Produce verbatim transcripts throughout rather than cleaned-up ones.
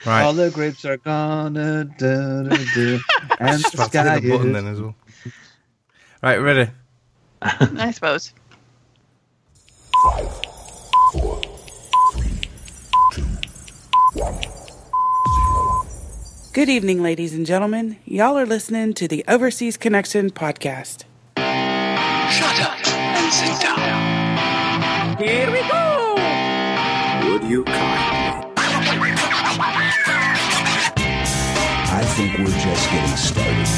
Right. All the grapes are gone, da, da, da, da, and the About to sky hit the button is... then as well. Right, ready? I suppose. Five, four, three, two, one, zero. Good evening, ladies and gentlemen. Y'all are listening to the Overseas Connection podcast. Shut up and sit down. Here we go! Would you kindly? I think we're just getting started.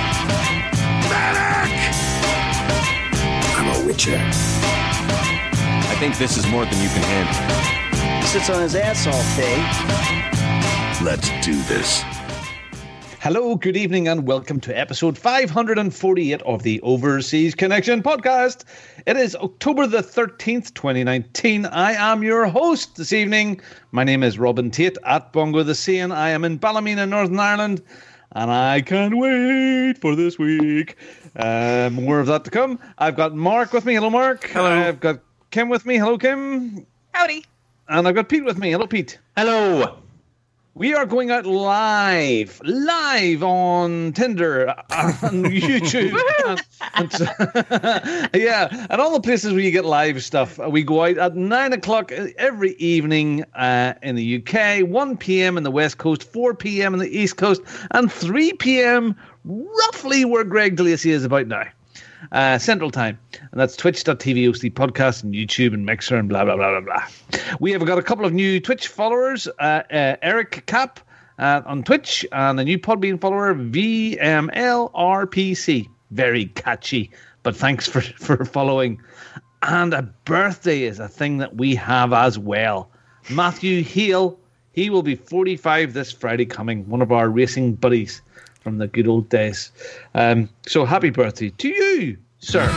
Medic! I'm a witcher. I think this is more than you can handle. He sits on his ass all day. Let's do this. Hello, good evening, and welcome to episode five hundred forty-eight of the Overseas Connection podcast. It is October the thirteenth, twenty nineteen. I am your host this evening. My name is Robin Tate at Bongo the Sane. I am in Ballymena, Northern Ireland, and I can't wait for this week. Uh, more of that to come. I've got Mark with me. Hello, Mark. Hello. I've got Kim with me. Hello, Kim. Howdy. And I've got Pete with me. Hello, Pete. Hello. We are going out live, live on Tinder, on YouTube, and, and, yeah, and all the places where you get live stuff. We go out at nine o'clock every evening uh, in the U K, one p.m. in the West Coast, four p.m. in the East Coast, and three p.m. roughly where Greg DeLacy is about now. Uh, Central Time, and that's twitch.tv O C podcast and YouTube and Mixer and blah blah blah blah blah. We have got a couple of new Twitch followers, uh, uh, Eric Cap uh, on Twitch, and a new Podbean follower, V M L R P C. Very catchy, but thanks for, for following. And a birthday is a thing that we have as well. Matthew Heel, he will be forty-five this Friday coming, one of our racing buddies from the good old days. Um, so happy birthday to you, sir.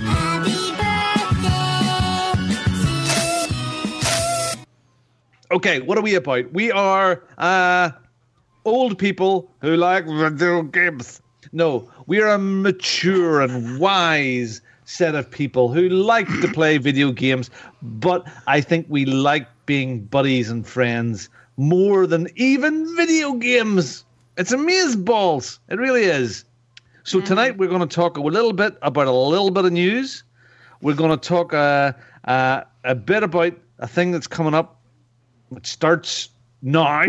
Okay, what are we about? We are uh, old people who like video games. No, we are a mature and wise set of people who like to play video games, but I think we like being buddies and friends more than even video games. It's amazeballs. It really is. So tonight we're going to talk a little bit about a little bit of news. We're going to talk uh, uh, a bit about a thing that's coming up, which starts now,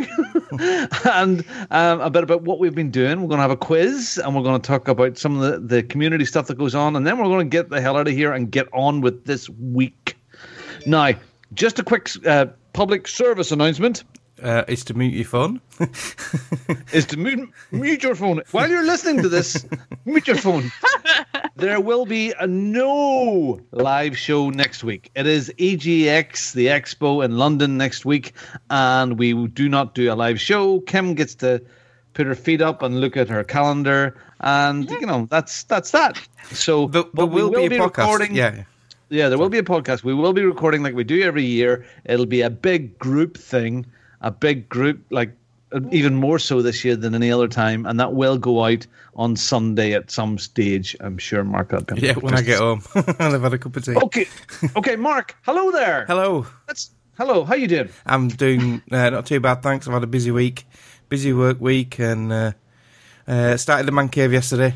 and um, a bit about what we've been doing. We're going to have a quiz, and we're going to talk about some of the, the community stuff that goes on, and then we're going to get the hell out of here and get on with this week. Now, just a quick uh, public service announcement. Uh, it's to mute your phone. is to mute, mute your phone. While you're listening to this, mute your phone. There will be a no live show next week. It is E G X, the expo in London next week, and we do not do a live show. Kim gets to put her feet up and look at her calendar, and, you know, that's that's that. So, There, there but we will, be a be podcast. recording. Yeah. Yeah, there will be a podcast. We will be recording like we do every year. It'll be a big group thing. A big group, like even more so this year than any other time, and that will go out on Sunday at some stage. I'm sure, Mark. That Yeah, when I get home, I'll have had a cup of tea. Okay, okay, Mark. Hello there. Hello. That's hello. How you doing? I'm doing uh, not too bad, thanks. I've had a busy week, busy work week, and uh, uh, started the man cave yesterday.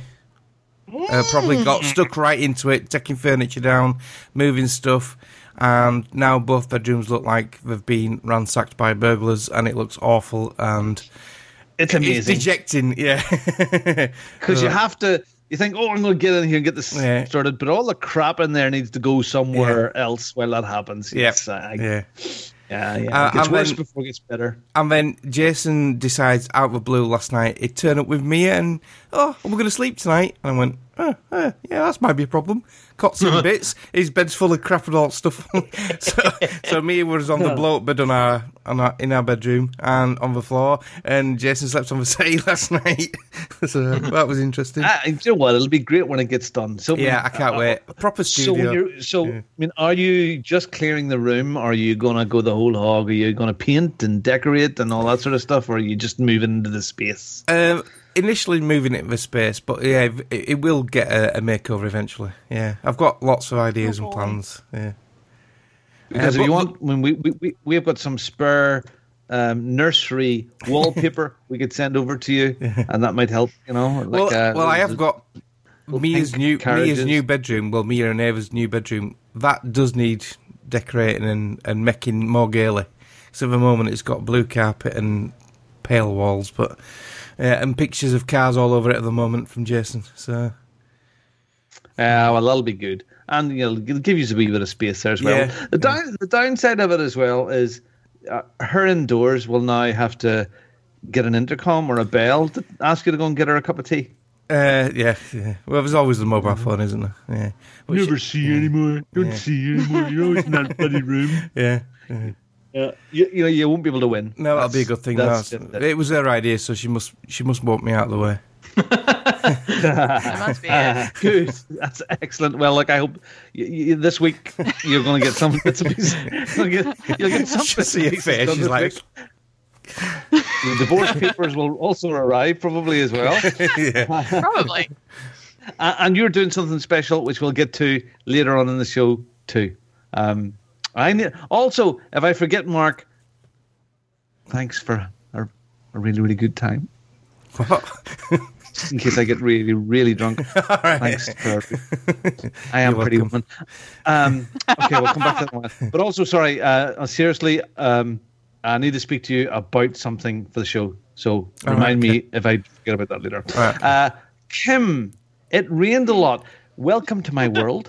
Uh, probably got stuck right into it, taking furniture down, moving stuff. And now both bedrooms look like they've been ransacked by burglars, and it looks awful, and It's amazing. it's dejecting, yeah. Because you have to, you think, oh, I'm going to get in here and get this Yeah. started, but all the crap in there needs to go somewhere else while that happens. Yeah, It's, uh, yeah. yeah, yeah. Uh, It gets and worse then- before it gets better. And then Jason decides out of the blue last night, he'd turn up with Mia and, oh, we're going to sleep tonight. And I went, oh, uh, yeah, that might be a problem. Cots in bits. His bed's full of crap and all stuff. so, so Mia was on the blow-up bed on our, on our, in our bedroom and on the floor. And Jason slept on the settee last night. so that was interesting. Ah, you know what? It'll be great when it gets done. So Yeah, I can't uh, wait. A proper So, when studio. you're, so Yeah. I mean, are you just clearing the room? Or are you going to go the whole hog? Are you going to paint and decorate and all that sort of stuff? Or are you just moving into the space? Um, initially moving it in the space, but yeah, it, it will get a, a makeover eventually. Yeah, I've got lots of ideas and plans. Yeah, Because Uh, if you but- want, when we we we we have got some spare um, nursery wallpaper we could send over to you, and that might help. You know, like, well, uh, well, I have got Mia's new carriages. Mia's new bedroom. Well, Mia and Ava's new bedroom that does need decorating and, and making more gaily. So at the moment, it's got blue carpet and pale walls, but uh, and pictures of cars all over it at the moment from Jason. So, yeah, uh, well, that'll be good. And you know, it'll give you a wee bit of space there as well. Yeah. The down, the downside of it as well is uh, her indoors will now have to get an intercom or a bell to ask you to go and get her a cup of tea. Uh, yeah, yeah. Well, there's always the mobile phone, isn't there? Yeah. But Never she, see you anymore. Don't Yeah. see you anymore. You're always in that bloody room. yeah. yeah. Yeah, you, you know you won't be able to win. No, that'll That's- be a good thing. that's That's, just it. it was her idea, so she must she must walk me out of the way. That must be it. Good. That's excellent. Well, look, I hope you, you, this week you're going to get some bits and pieces. You'll get, you'll get some She'll bits see and your pieces face. done She's this like, week. The divorce papers will also arrive probably as well. yeah. Probably. Uh, and you're doing something special, which we'll get to later on in the show too. Um, I need, also, if I forget, Mark, thanks for a, a really, really good time. Just in case I get really, really drunk. Thanks for. I am You're pretty welcome. woman. Um, okay, we'll come back to that one. But also, sorry, uh, seriously, um, I need to speak to you about something for the show. So All remind right, me if I forget about that later. All right. Uh, Kim, it rained a lot. Welcome to my world.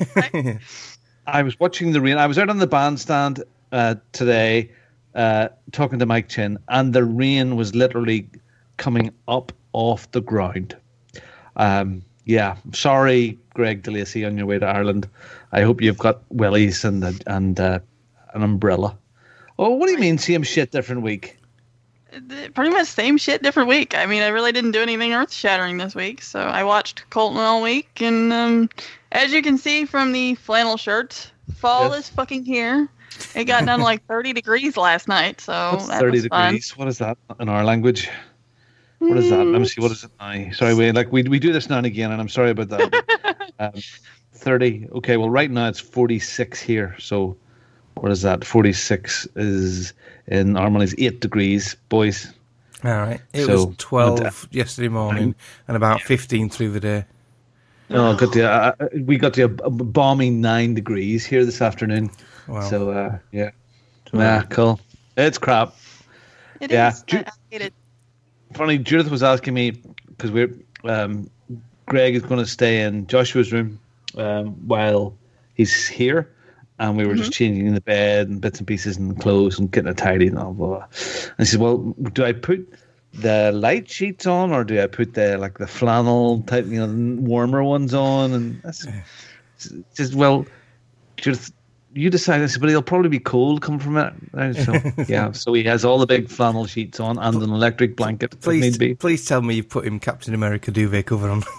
I was watching the rain. I was out on the bandstand uh, today uh, talking to Mike Chin, and the rain was literally coming up off the ground. Um, yeah, sorry, Greg DeLacy, on your way to Ireland. I hope you've got wellies and a, and uh, an umbrella. Oh, what do you mean, same shit, different week? Pretty much same shit, different week. I mean, I really didn't do anything earth-shattering this week, so I watched Colton all week, and um, as you can see from the flannel shirt, fall Yes. is fucking here. It got down to like thirty degrees last night, so What's that thirty was fun. degrees? What is that in our language? What is that? Let me see. What is it now? Sorry, we like we we do this now and again, and I'm sorry about that. um, thirty. Okay, well, right now it's forty-six here. So, what is that? forty-six is in Armagh eight degrees, boys. All right. It So- was twelve yesterday morning and about fifteen through the day. Oh, got to uh, we got to a, a balmy nine degrees here this afternoon. Wow. So, uh, yeah, nah, cool. It's crap. It Yeah. is. Ju- I, I hate it. Funny, Judith was asking me because we're um, Greg is going to stay in Joshua's room um, while he's here, and we were just changing the bed and bits and pieces and clothes and getting it tidy and all blah, blah. And she said, "Well, do I put the light sheets on or do I put the like the flannel type, you know, warmer ones on?" And that's just well, Judith, you decide. I said, but he'll probably be cold coming from it. And so yeah, so he has all the big flannel sheets on and an electric blanket if Please, need be. please tell me you've put him Captain America duvet cover on.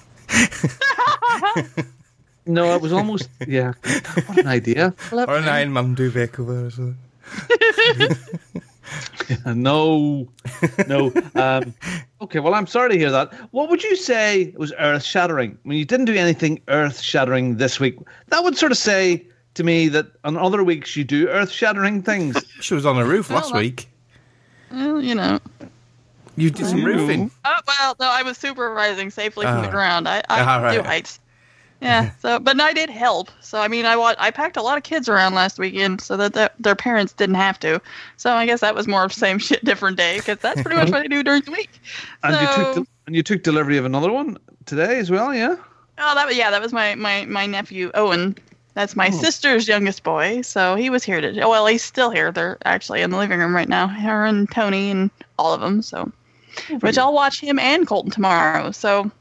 No, it was almost yeah. What an idea! Or an Iron Man duvet cover or something. No, no. Um, okay, well, I'm sorry to hear that. What would you say was earth-shattering? I mean, you didn't do anything earth-shattering this week. That would sort of say to me that on other weeks you do earth-shattering things. She was on a roof Well, last that- week. Well, you know. You did some roofing. Oh, well, no, I was supervising safely from the Oh. ground. I, I All do right. heights. Yeah, so but I did help. So I mean, I wa- I packed a lot of kids around last weekend so that the, their parents didn't have to. So I guess that was more of same shit, different day because that's pretty much what I do during the week. And so, you took de- and you took delivery of another one today as well, yeah? oh, that was yeah, that was my my my nephew Owen. That's my Oh. sister's youngest boy. So he was here to. Well, he's still here. They're actually in the living room right now. Her and Tony and all of them. So, which I'll watch him and Colton tomorrow. So.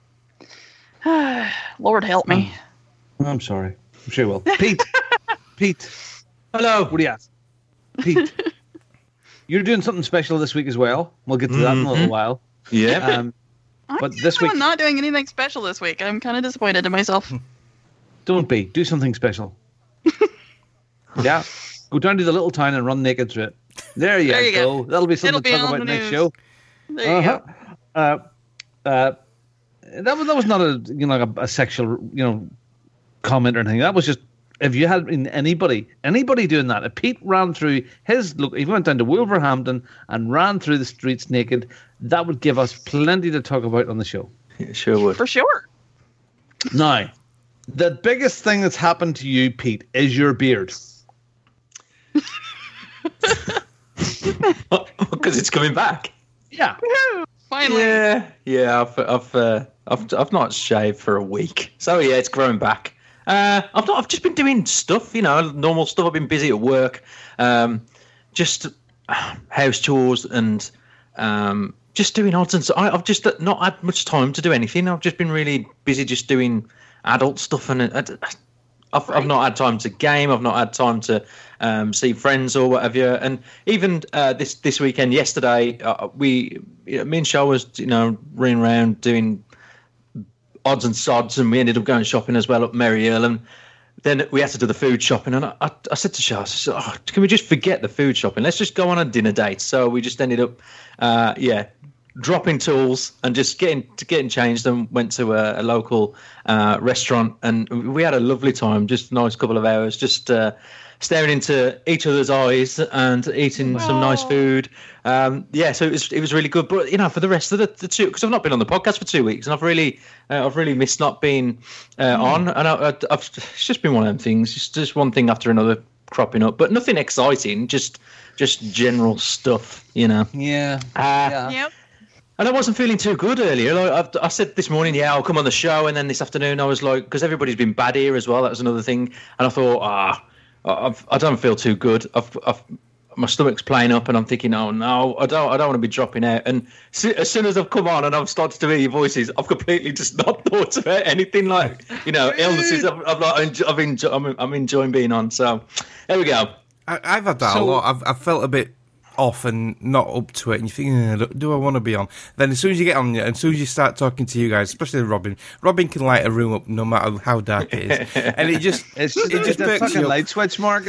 Lord help me. I'm sorry. I'm sure you will. Pete. Pete. Hello. What do you ask? Pete. You're doing something special this week as well. We'll get to that in a little while. Yeah. Um, I'm But this week- I'm not doing anything special this week. I'm kind of disappointed in myself. don't be. Do something special. Yeah. Go down to the little town and run naked through it. There you, There you go. go. That'll be something It'll to be talk on about the next news. show. There you Uh-huh. go. Uh, uh, that was that was not a you know like a, a sexual you know comment or anything. That was just if you had been anybody, anybody doing that, if Pete ran through his look, if he went down to Wolverhampton and ran through the streets naked, that would give us plenty to talk about on the show. It sure would. For sure. Now, the biggest thing that's happened to you, Pete, is your beard. Because it's coming back. Yeah. Woo-hoo! Finally. Yeah, yeah. I've I've, uh, I've I've not shaved for a week, so yeah, it's growing back. Uh, I've not. I've just been doing stuff, you know, normal stuff. I've been busy at work, um, just uh, house chores and um, just doing odds and so. I, I've just not had much time to do anything. I've just been really busy, just doing adult stuff, and uh, I've right. I've not had time to game. I've not had time to um, see friends or whatever. And even uh, this this weekend, yesterday, uh, we you know, me and Shah was you know running around doing odds and sods, and we ended up going shopping as well up Merry Earl, and then we had to do the food shopping. And I, I, I said to Shah, I said, oh, "Can we just forget the food shopping? Let's just go on a dinner date." So we just ended up, uh, yeah. dropping tools and just getting to getting changed, and went to a, a local uh, restaurant, and we had a lovely time. Just a nice couple of hours, just uh, staring into each other's eyes and eating Aww. some nice food. Um, yeah, so it was it was really good. But you know, for the rest of the, the two, because I've not been on the podcast for two weeks, and I've really uh, I've really missed not being uh, mm. on, and I, I, I've it's just been one of them things, just just one thing after another cropping up, but nothing exciting, just just general stuff, you know. Yeah. Uh, yeah. Yep. And I wasn't feeling too good earlier. Like I, I said this morning, yeah, I'll come on the show. And then this afternoon, I was like, because everybody's been bad here as well. That was another thing. And I thought, ah, I've, I don't feel too good. I've, I've, my stomach's playing up, and I'm thinking, oh no, I don't, I don't want to be dropping out. And so, as soon as I've come on and I've started to hear your voices, I've completely just not thought about anything like, you know, illnesses. I've, I've, like, I've enjoy, I'm, I'm enjoying being on. So there we go. I, I've had that so, a lot. I've, I've felt a bit off and not up to it, and you think, eh, do I want to be on? Then as soon as you get on, and as soon as you start talking to you guys, especially Robin, Robin can light a room up no matter how dark it is, and it just it's, it just a fucking light switch, Mark.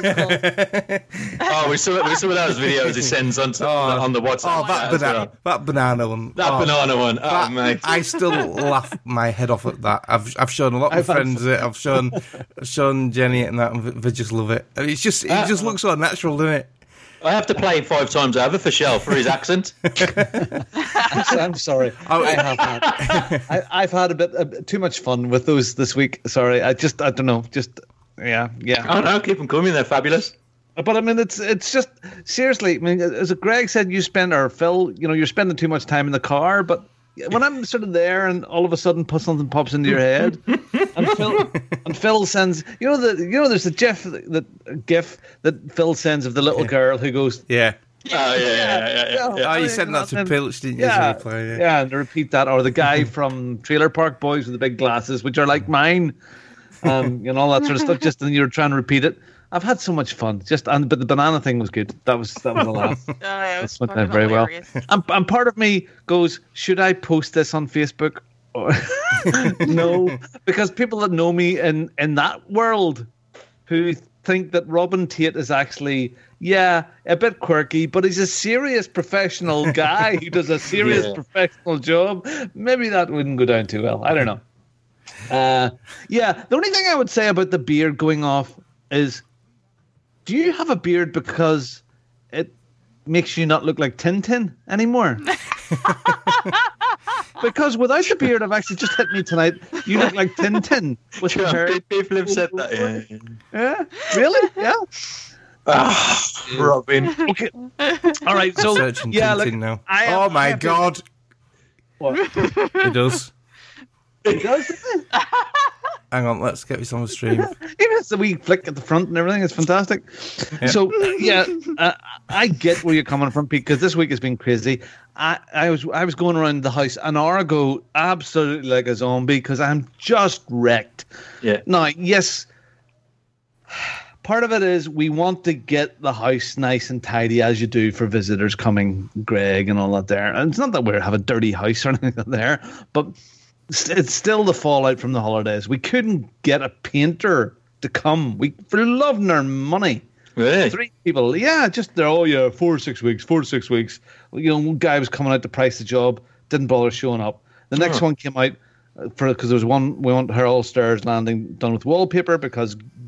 Oh, with some, with some of those videos he sends on to, oh, on the WhatsApp. Oh, that banana, well. that banana one. That oh, banana one. Oh, that, mate. I still laugh my head off at that. I've I've shown a lot of friends it. I've shown shown Jenny and that, and they just love it. And it's just it uh, just looks so natural, doesn't it? I have to play him five times over for Shell for his accent. I'm, I'm sorry. Oh, I have had, I, I've had a bit, a bit too much fun with those this week. Sorry, I just I don't know. Just yeah, yeah. Oh no, keep them coming. They're fabulous. But I mean, it's it's just seriously. I mean, as Greg said, you spend or Phil, you know, you're spending too much time in the car. But when I'm sort of there, and all of a sudden, something pops into your head, and Phil and Phil sends, you know, the you know, there's a GIF that GIF that Phil sends of the little girl who goes, yeah. Oh yeah, yeah, yeah, yeah. yeah. yeah. Oh, you sent that to Pilch, didn't you? Yeah, play, yeah. yeah, and to repeat that, or the guy from Trailer Park Boys with the big glasses, which are like mine, um, and all that sort of stuff. Just and you're trying to repeat it. I've had so much fun. Just and but the banana thing was good. That was that was a laugh. Oh, yeah, That's went down very hilarious. well. And, and part of me goes, should I post this on Facebook? Or no, because people that know me in in that world, who think that Robin Tate is actually, yeah, a bit quirky, but he's a serious professional guy who does a serious yeah. professional job. Maybe that wouldn't go down too well. I don't know. Uh, yeah, the only thing I would say about the beard going off is, do you have a beard because it makes you not look like Tintin anymore? Because without the beard, I've actually just hit me tonight. You look like Tintin with sure, the hair. People have said that. Yeah, yeah? Really? Yeah. Ah, Robin. Okay. All right. So searching yeah, Tintin look, now. I am, oh my I God! What? It does. It does. Doesn't it? Hang on, let's get this on the stream. Even it's the wee flick at the front and everything. It's fantastic. Yeah. So, yeah, uh, I get where you're coming from, Pete, because this week has been crazy. I, I was I was going around the house an hour ago, absolutely like a zombie, because I'm just wrecked. Yeah. Now, yes, part of it is we want to get the house nice and tidy, as you do for visitors coming, Greg, and all that there. And it's not that we have a dirty house or anything there, but it's still the fallout from the holidays. We couldn't get a painter to come. We for loving our money. Really? Three people. Yeah, just there. Oh yeah, four to six weeks. Four to six weeks. You know, one guy was coming out to price the job. Didn't bother showing up. The next oh. one came out for because there was one. We want her all stairs landing done with wallpaper because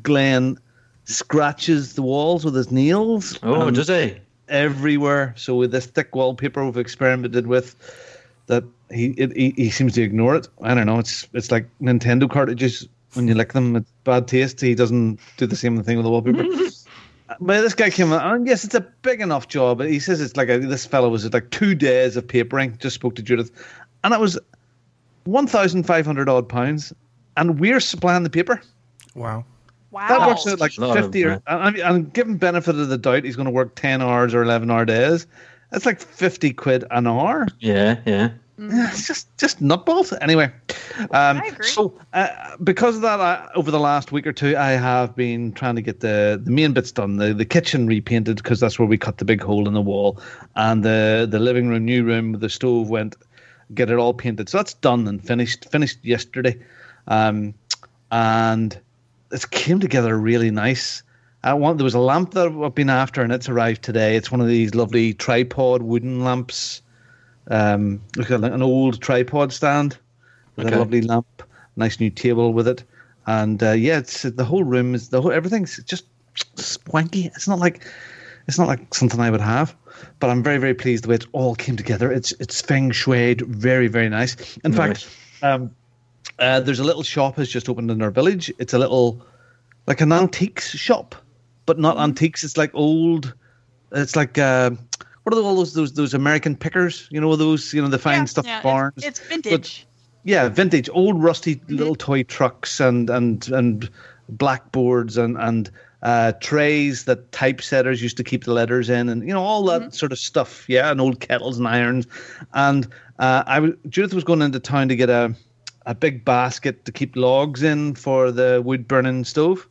Glenn scratches the walls with his nails. Oh, does he? Everywhere. So with this thick wallpaper we've experimented with, that he, it, he he seems to ignore it. I don't know. It's it's like Nintendo cartridges. When you lick them, it's bad taste. He doesn't do the same thing with the wallpaper. But this guy came out, and yes, it's a big enough job. He says it's like a, this fellow was like two days of papering. Just spoke to Judith, and it was one thousand five hundred odd pounds, and we're supplying the paper. Wow. Wow. That works out like fifty. Of, Or, and, and given benefit of the doubt, he's going to work ten hours or eleven hour days. That's like fifty quid an hour. Yeah, yeah. Yeah, it's just just nutballs. Anyway, um, I agree. so uh, because of that, I, over the last week or two, I have been trying to get the, the main bits done, the, the kitchen repainted, because that's where we cut the big hole in the wall, and the the living room, new room, the stove went, get it all painted. So that's done and finished finished yesterday, um, and it came together really nice. I want there was a lamp that I've been after, and it's arrived today. It's one of these lovely tripod wooden lamps. Um, look at an old tripod stand with Okay. a lovely lamp, nice new table with it, and uh, yeah, it's the whole room is the whole everything's just swanky. It's not like it's not like something I would have, but I'm very very pleased the way it all came together. It's it's feng shuied, very very nice. In Nice. fact, um, uh, there's a little shop has just opened in our village. It's a little like an antiques shop, but not antiques. It's like old. It's like. Uh, What are all those those those American pickers? You know those you know the fine Yeah, stuff yeah, barns. It's, it's vintage. But, yeah, vintage, old rusty little toy trucks and and and blackboards and and uh, trays that typesetters used to keep the letters in, and you know all that Mm-hmm. sort of stuff. Yeah, and old kettles and irons. And uh, I w- Judith was going into town to get a a big basket to keep logs in for the wood burning stove,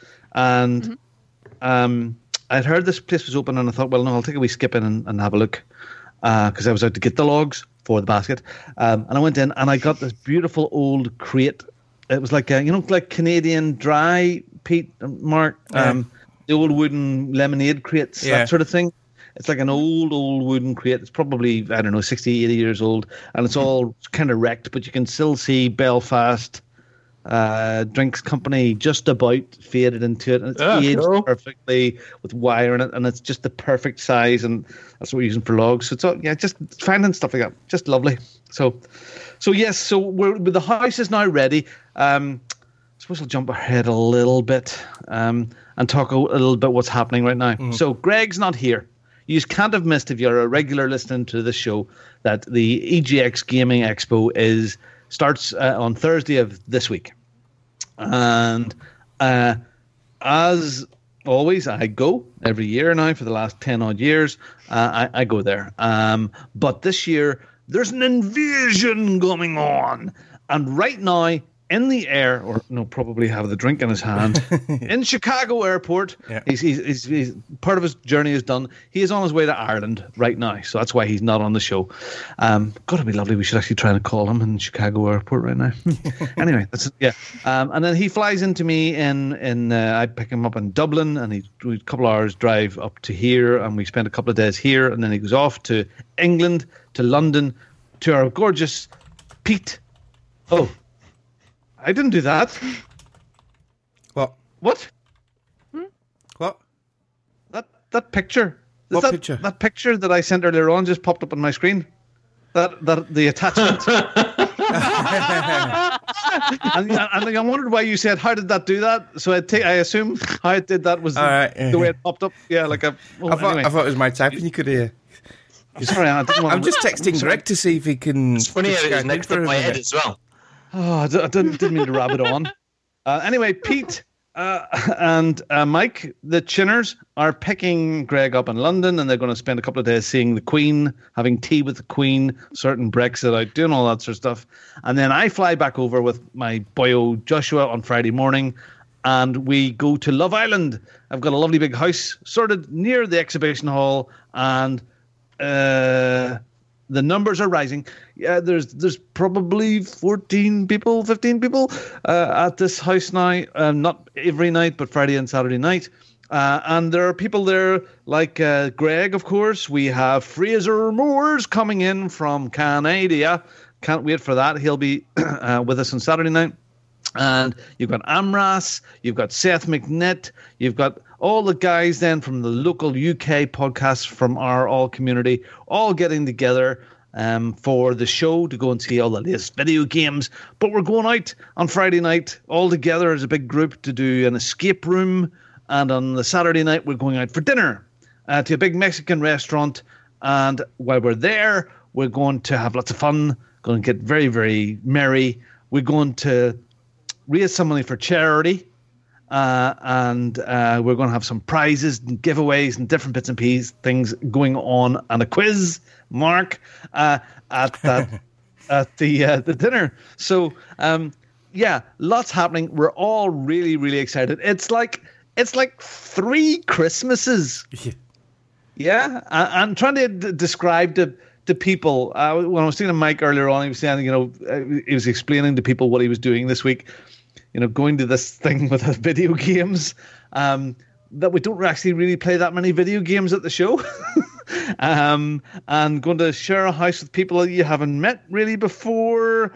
and Mm-hmm. um. I'd heard this place was open, and I thought, well, no, I'll take a wee skip in and, and have a look, because uh, I was out to get the logs for the basket. Um, and I went in, and I got this beautiful old crate. It was like, a, you know, like Canadian Dry, Pete, Mark, um, Yeah. the old wooden lemonade crates, Yeah. that sort of thing. It's like an old, old wooden crate. It's probably, I don't know, sixty, eighty years old, and it's all kind of wrecked, but you can still see Belfast uh drinks company just about faded into it, and it's Yeah, aged cool. perfectly with wire in it, and it's just the perfect size, and that's what we're using for logs. So it's all, yeah, just finding stuff like that, just lovely. So so yes, so we're the house is now ready. um I suppose I'll jump ahead a little bit um and talk a, a little bit what's happening right now. Mm. So Greg's not here. You just can't have missed, if you're a regular listening to this show, that the E G X Gaming Expo is starts uh, on Thursday of this week. And uh, as always, I go every year now for the last ten odd years. Uh, I, I go there. Um, but this year, there's an invasion going on. And right now, in the air, or no, probably have the drink in his hand, in Chicago Airport. Yeah. He's, he's, he's, he's part of his journey is done. He is on his way to Ireland right now, so that's why he's not on the show. Um, God, it'd be lovely. We should actually try to call him in Chicago Airport right now. Anyway, that's yeah. Um, and then he flies into me in in. Uh, I pick him up in Dublin, and he we, a couple of hours drive up to here, and we spend a couple of days here, and then he goes off to England, to London, to our gorgeous Pete. Oh. I didn't do that. What? What? What? That that picture. Is What that, picture? That picture that I sent earlier on just popped up on my screen. That that the attachment. and, and I wondered why you said, "How did that do that?" So I take, I assume how it did that was All right, yeah. the way it popped up. Yeah, like a. Oh, I thought anyway. I thought it was my typing. You could hear. Sorry, I didn't want I'm just texting Greg to see if he can. It's funny how it was Skype next in to for my a head minute. as well. Oh, I d- I didn't, didn't mean to rab it on. Uh, anyway, Pete uh, and uh, Mike, the Chinners, are picking Greg up in London, and they're going to spend a couple of days seeing the Queen, having tea with the Queen, certain Brexit out, doing all that sort of stuff. And then I fly back over with my boyo Joshua on Friday morning, and we go to Love Island. I've got a lovely big house sorted near the exhibition hall, and uh, the numbers are rising. Yeah, there's there's probably fourteen people, fifteen people uh, at this house now. Um, not every night, but Friday and Saturday night. Uh, and there are people there like uh, Greg, of course. We have Fraser Moores coming in from Canada. Can't wait for that. He'll be uh, with us on Saturday night. And you've got Amras, you've got Seth McNitt, you've got all the guys then from the local U K podcasts from our all community, all getting together um, for the show to go and see all the latest video games. But we're going out on Friday night all together as a big group to do an escape room. And on the Saturday night, we're going out for dinner uh, to a big Mexican restaurant. And while we're there, we're going to have lots of fun, going to get very, very merry. We're going to raise some money for charity, uh, and uh, we're going to have some prizes and giveaways and different bits and pieces, things going on, and a quiz, Mark, uh, at that, at the uh, the dinner. So, um, yeah, lots happening. We're all really, really excited. It's like it's like three Christmases. Yeah, yeah? I, I'm trying to d- describe to to people. Uh, when I was seeing to Mike earlier on, he was saying, you know, uh, he was explaining to people what he was doing this week. You know, going to this thing with video games, um, that we don't actually really play that many video games at the show. um, and going to share a house with people that you haven't met really before,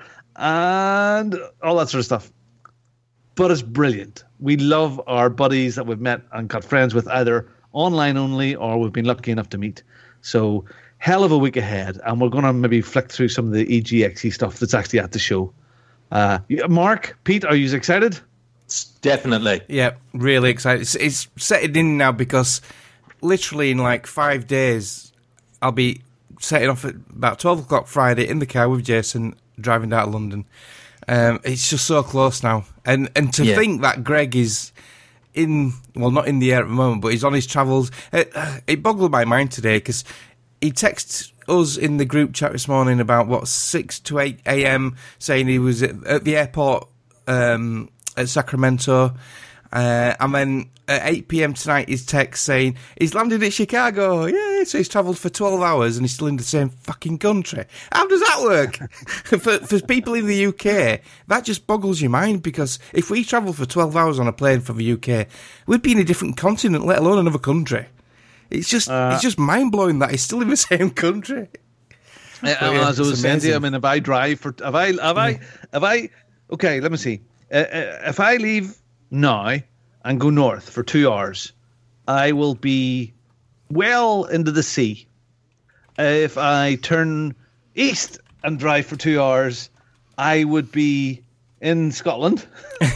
and all that sort of stuff. But it's brilliant. We love our buddies that we've met and got friends with, either online only or we've been lucky enough to meet. So, hell of a week ahead, and we're going to maybe flick through some of the E G X E stuff that's actually at the show. Uh, Mark, Pete, are you excited? Definitely. Yeah, really excited. It's, it's setting in now because literally in like five days, I'll be setting off at about twelve o'clock Friday in the car with Jason, driving down to London. Um, it's just so close now. And and to yeah. think that Greg is in, well, not in the air at the moment, but he's on his travels. It, it boggled my mind today because he texts us in the group chat this morning about what six to eight a.m. saying he was at, at the airport um, at Sacramento, uh, and then at eight p.m. tonight his text saying he's landed at Chicago. Yeah, so he's travelled for twelve hours and he's still in the same fucking country. How does that work? for for people in the U K, that just boggles your mind, because if we travel for twelve hours on a plane from the U K, we'd be in a different continent, let alone another country. It's just uh, it's just mind blowing that he's still in the same country. Yeah, so, yeah, as I was saying to you, I mean, if I drive for, if I, if I, if I, okay, let me see. Uh, uh, if I leave now and go north for two hours, I will be well into the sea. Uh, if I turn east and drive for two hours, I would be in Scotland.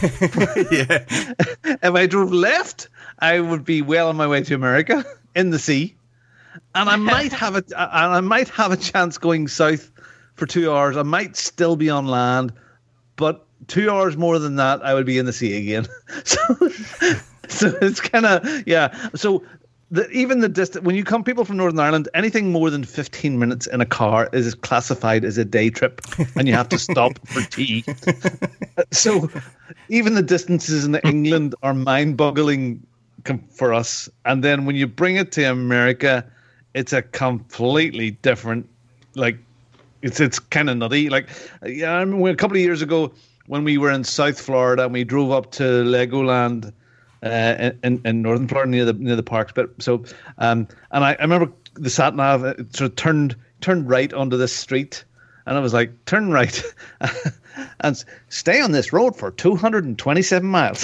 Yeah. If I drove left, I would be well on my way to America. In the sea, and I might have a, and I might have a chance going south for two hours. I might still be on land, but two hours more than that, I would be in the sea again. so, so it's kind of yeah. So the, even the distance when you come, people from Northern Ireland, anything more than fifteen minutes in a car is classified as a day trip, and you have to stop for tea. So even the distances in England are mind-boggling for us, and then when you bring it to America, it's a completely different, like it's it's kind of nutty. Like, yeah, I remember a couple of years ago when we were in South Florida and we drove up to Legoland uh, in, in northern Florida near the near the parks. But so, um, and I, I remember the sat nav sort of turned turned right onto this street, and I was like, turn right. And stay on this road for two hundred twenty-seven miles.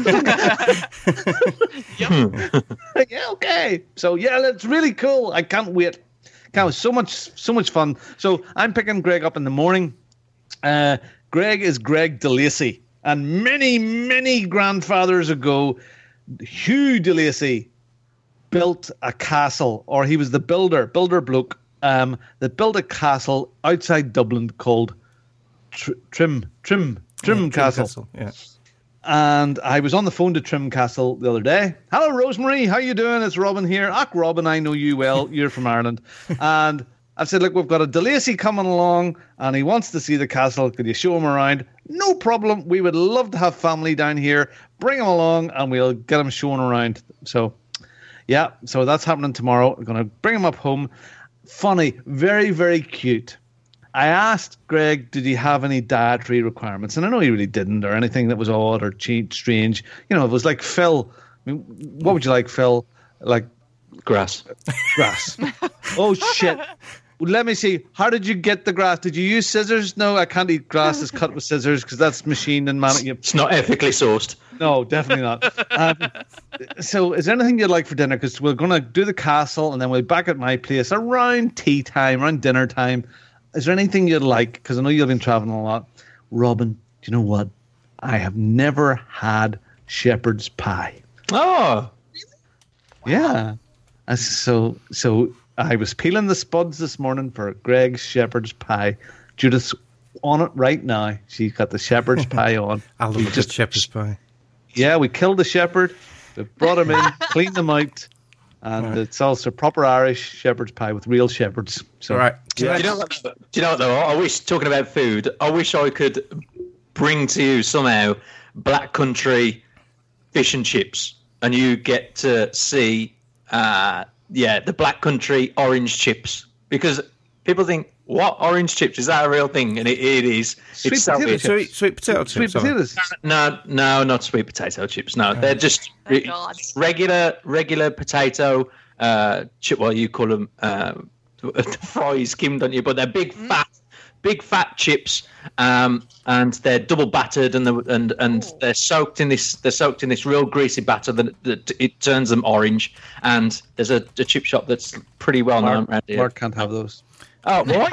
Yeah, okay. So yeah, it's really cool. I can't wait. Can't, so much, so much fun. So I'm picking Greg up in the morning. Uh, Greg is Greg DeLacy, and many, many grandfathers ago, Hugh DeLacy built a castle, or he was the builder, builder bloke, um, that built a castle outside Dublin called Tr- Trim, Trim, Trim, yeah, Castle. Castle. Yeah. And I was on the phone to Trim Castle the other day. Hello, Rosemary. How you doing? It's Robin here. Ach, Robin, I know you well. You're from Ireland. And I've said, look, we've got a DeLacy coming along, and he wants to see the castle. Could you show him around? No problem. We would love to have family down here. Bring him along, and we'll get him shown around. So, yeah. So that's happening tomorrow. We're going to bring him up home. Funny. Very, very cute. I asked Greg, did he have any dietary requirements? And I know he really didn't, or anything that was odd or cheap, strange. You know, it was like, Phil, I mean, what would you like, Phil? Like grass. Grass. Oh, shit. let me see. How did you get the grass? Did you use scissors? No, I can't eat grass that's cut with scissors because that's machined and man. It's not ethically sourced. No, definitely not. Um, so, is there anything you'd like for dinner? Because we're going to do the castle and then we'll be back at my place around tea time, around dinner time. Is there anything you'd like? Because I know you've been traveling a lot. Robin, do you know what? I have never had shepherd's pie. Oh. Yeah. Uh, So, so I was peeling the spuds this morning for Greg's shepherd's pie. Judith's on it right now. She's got the shepherd's pie on. I love We a good shepherd's pie. Yeah, we killed the shepherd. We brought him in, cleaned them out, and Right. it's also proper Irish shepherd's pie with real shepherds. So, Right. Do you know what? Do you know what though? I wish, talking about food, I wish I could bring to you somehow Black Country fish and chips, and you get to see, uh, yeah, the Black Country orange chips, because people think, what, orange chips? Is that a real thing? And it, it is. Sweet it's so potato weird. chips. Sweet, sweet potato Sweet chips. sorry. potatoes. No, no, not sweet potato chips. No, they're just Thank God. regular, regular potato uh, chip. Well, you call them uh, fries, Kim, don't you? But they're big fat, big fat chips, um, and they're double battered, and the, and and Ooh. they're soaked in this. They're soaked in this real greasy batter that, that it turns them orange. And there's a, a chip shop that's pretty well known Mark, around here. Mark can't have those. Oh, what?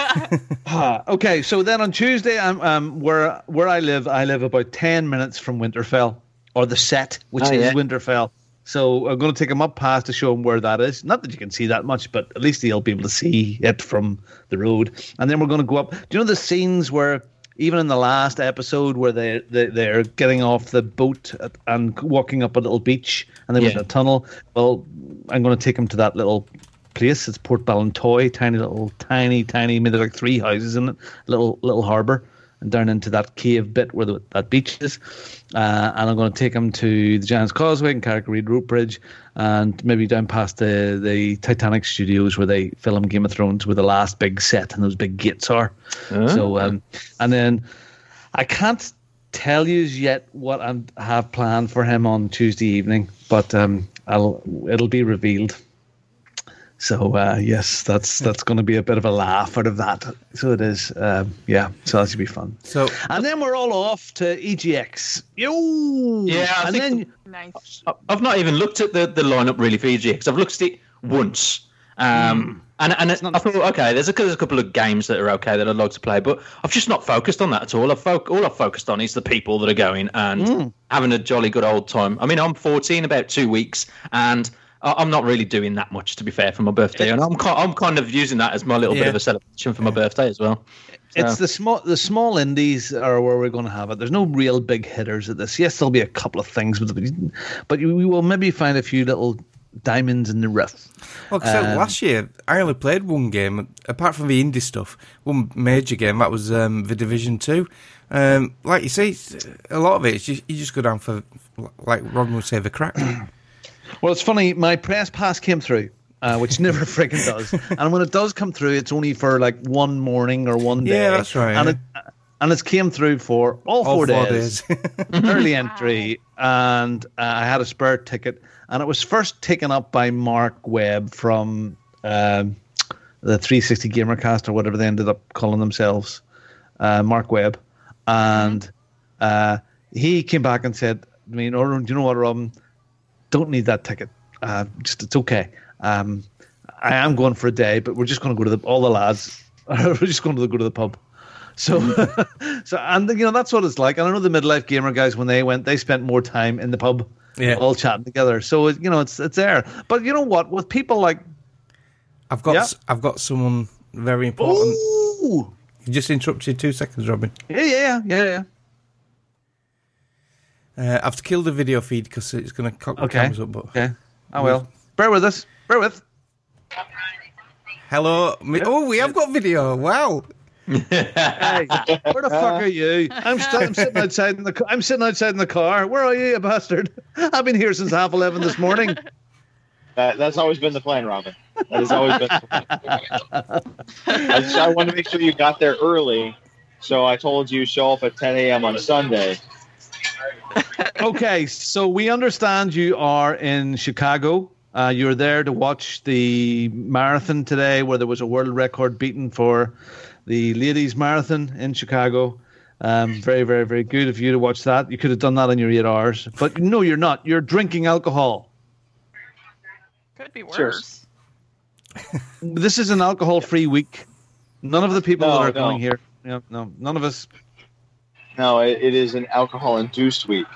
Ah, okay, so then on Tuesday, I'm um, where where I live. I live about ten minutes from Winterfell, or the set, which Oh, is yeah. Winterfell. So I'm going to take him up past to show him where that is. Not that you can see that much, but at least he'll be able to see it from the road. And then we're going to go up. Do you know the scenes where, even in the last episode, where they, they they're getting off the boat at, and walking up a little beach, and there was Yeah. a tunnel? Well, I'm going to take him to that little place. It's Port Ballantoy, tiny little, tiny, tiny, maybe like three houses in it, little little harbour, and down into that cave bit where the, that beach is. Uh, and I'm going to take him to the Giant's Causeway and Carrick-Reid Rope Bridge, and maybe down past the, the Titanic Studios where they film Game of Thrones, where the last big set and those big gates are. Oh. So, um, and then I can't tell you yet what I have planned for him on Tuesday evening, but um, I'll it'll be revealed. So uh, yes, that's that's going to be a bit of a laugh out of that. So it is, um, yeah. So that should be fun. So, And then we're all off to E G X. Yo, Yeah, I and think then Nice. I've not even looked at the, the lineup really for E G X. I've looked at it once. Um, and and it, I thought, okay, there's a, there's a couple of games that are okay that I'd like to play, but I've just not focused on that at all. I've fo- all I've focused on is the people that are going and Mm. having a jolly good old time. I mean, I'm fourteen, about two weeks, and I- I'm not really doing that much, to be fair, for my birthday. And I'm ki- I'm kind of using that as my little bit Yeah. of a celebration for my birthday as well. it's So- the small the small indies are where we're going to have it. There's no real big hitters at this. Yes, there'll be a couple of things, but but we will maybe find a few little diamonds in the rough. well, 'cause Um, last year I only played one game, apart from the indie stuff, one major game, that was um, the Division two. Um, like you say, it's- a lot of it, it's just, you just go down for, like Robin would say, the crack. Well, it's funny. My press pass came through, uh, which never freaking does. And when it does come through, it's only for like one morning or one day. Yeah, that's right, And yeah. it and it's came through for all four, All four days. days. Early entry, and uh, I had a spare ticket, and it was first taken up by Mark Webb from um, the three sixty Gamercast or whatever they ended up calling themselves, uh, Mark Webb, and uh, he came back and said, "I mean, or, do you know what, Robin? Don't need that ticket. Uh, just it's okay. Um, I am going for a day, but we're just going to go to the all the lads. we're just going to go to the pub." So, so and you know that's what it's like. And I know the midlife gamer guys when they went, they spent more time in the pub, Yeah. all chatting together. So you know it's it's there. But you know what? With people like, I've got Yeah. s- I've got someone very important. ooh, You just interrupted two seconds, Robin. yeah, yeah, yeah, yeah. Uh, I've killed the video feed because it's going to cock my Okay. cameras up. But Okay. Oh well. Bear with us. Bear with. hello, me- oh, we have got video. Wow. Hey, where the fuck are you? I'm, st- I'm sitting outside in the. ca- I'm sitting outside in the car. Where are you, you bastard? I've been here since half eleven this morning. That, that's always been the plan, Robin. That has always been the plan. I, just, I wanted to make sure you got there early, so I told you show up at ten a.m. on Sunday. Okay, so we understand you are in Chicago Uh, you were there to watch the marathon today, where there was a world record beaten for the ladies' marathon in Chicago. Um, very, very, very good of you to watch that. You could have done that in your eight hours, but no, you're not. You're drinking alcohol. Could be worse. This is an alcohol-free week. None of the people No, that are no. going here. Yeah, no, none of us. No, it, it is an alcohol-induced week.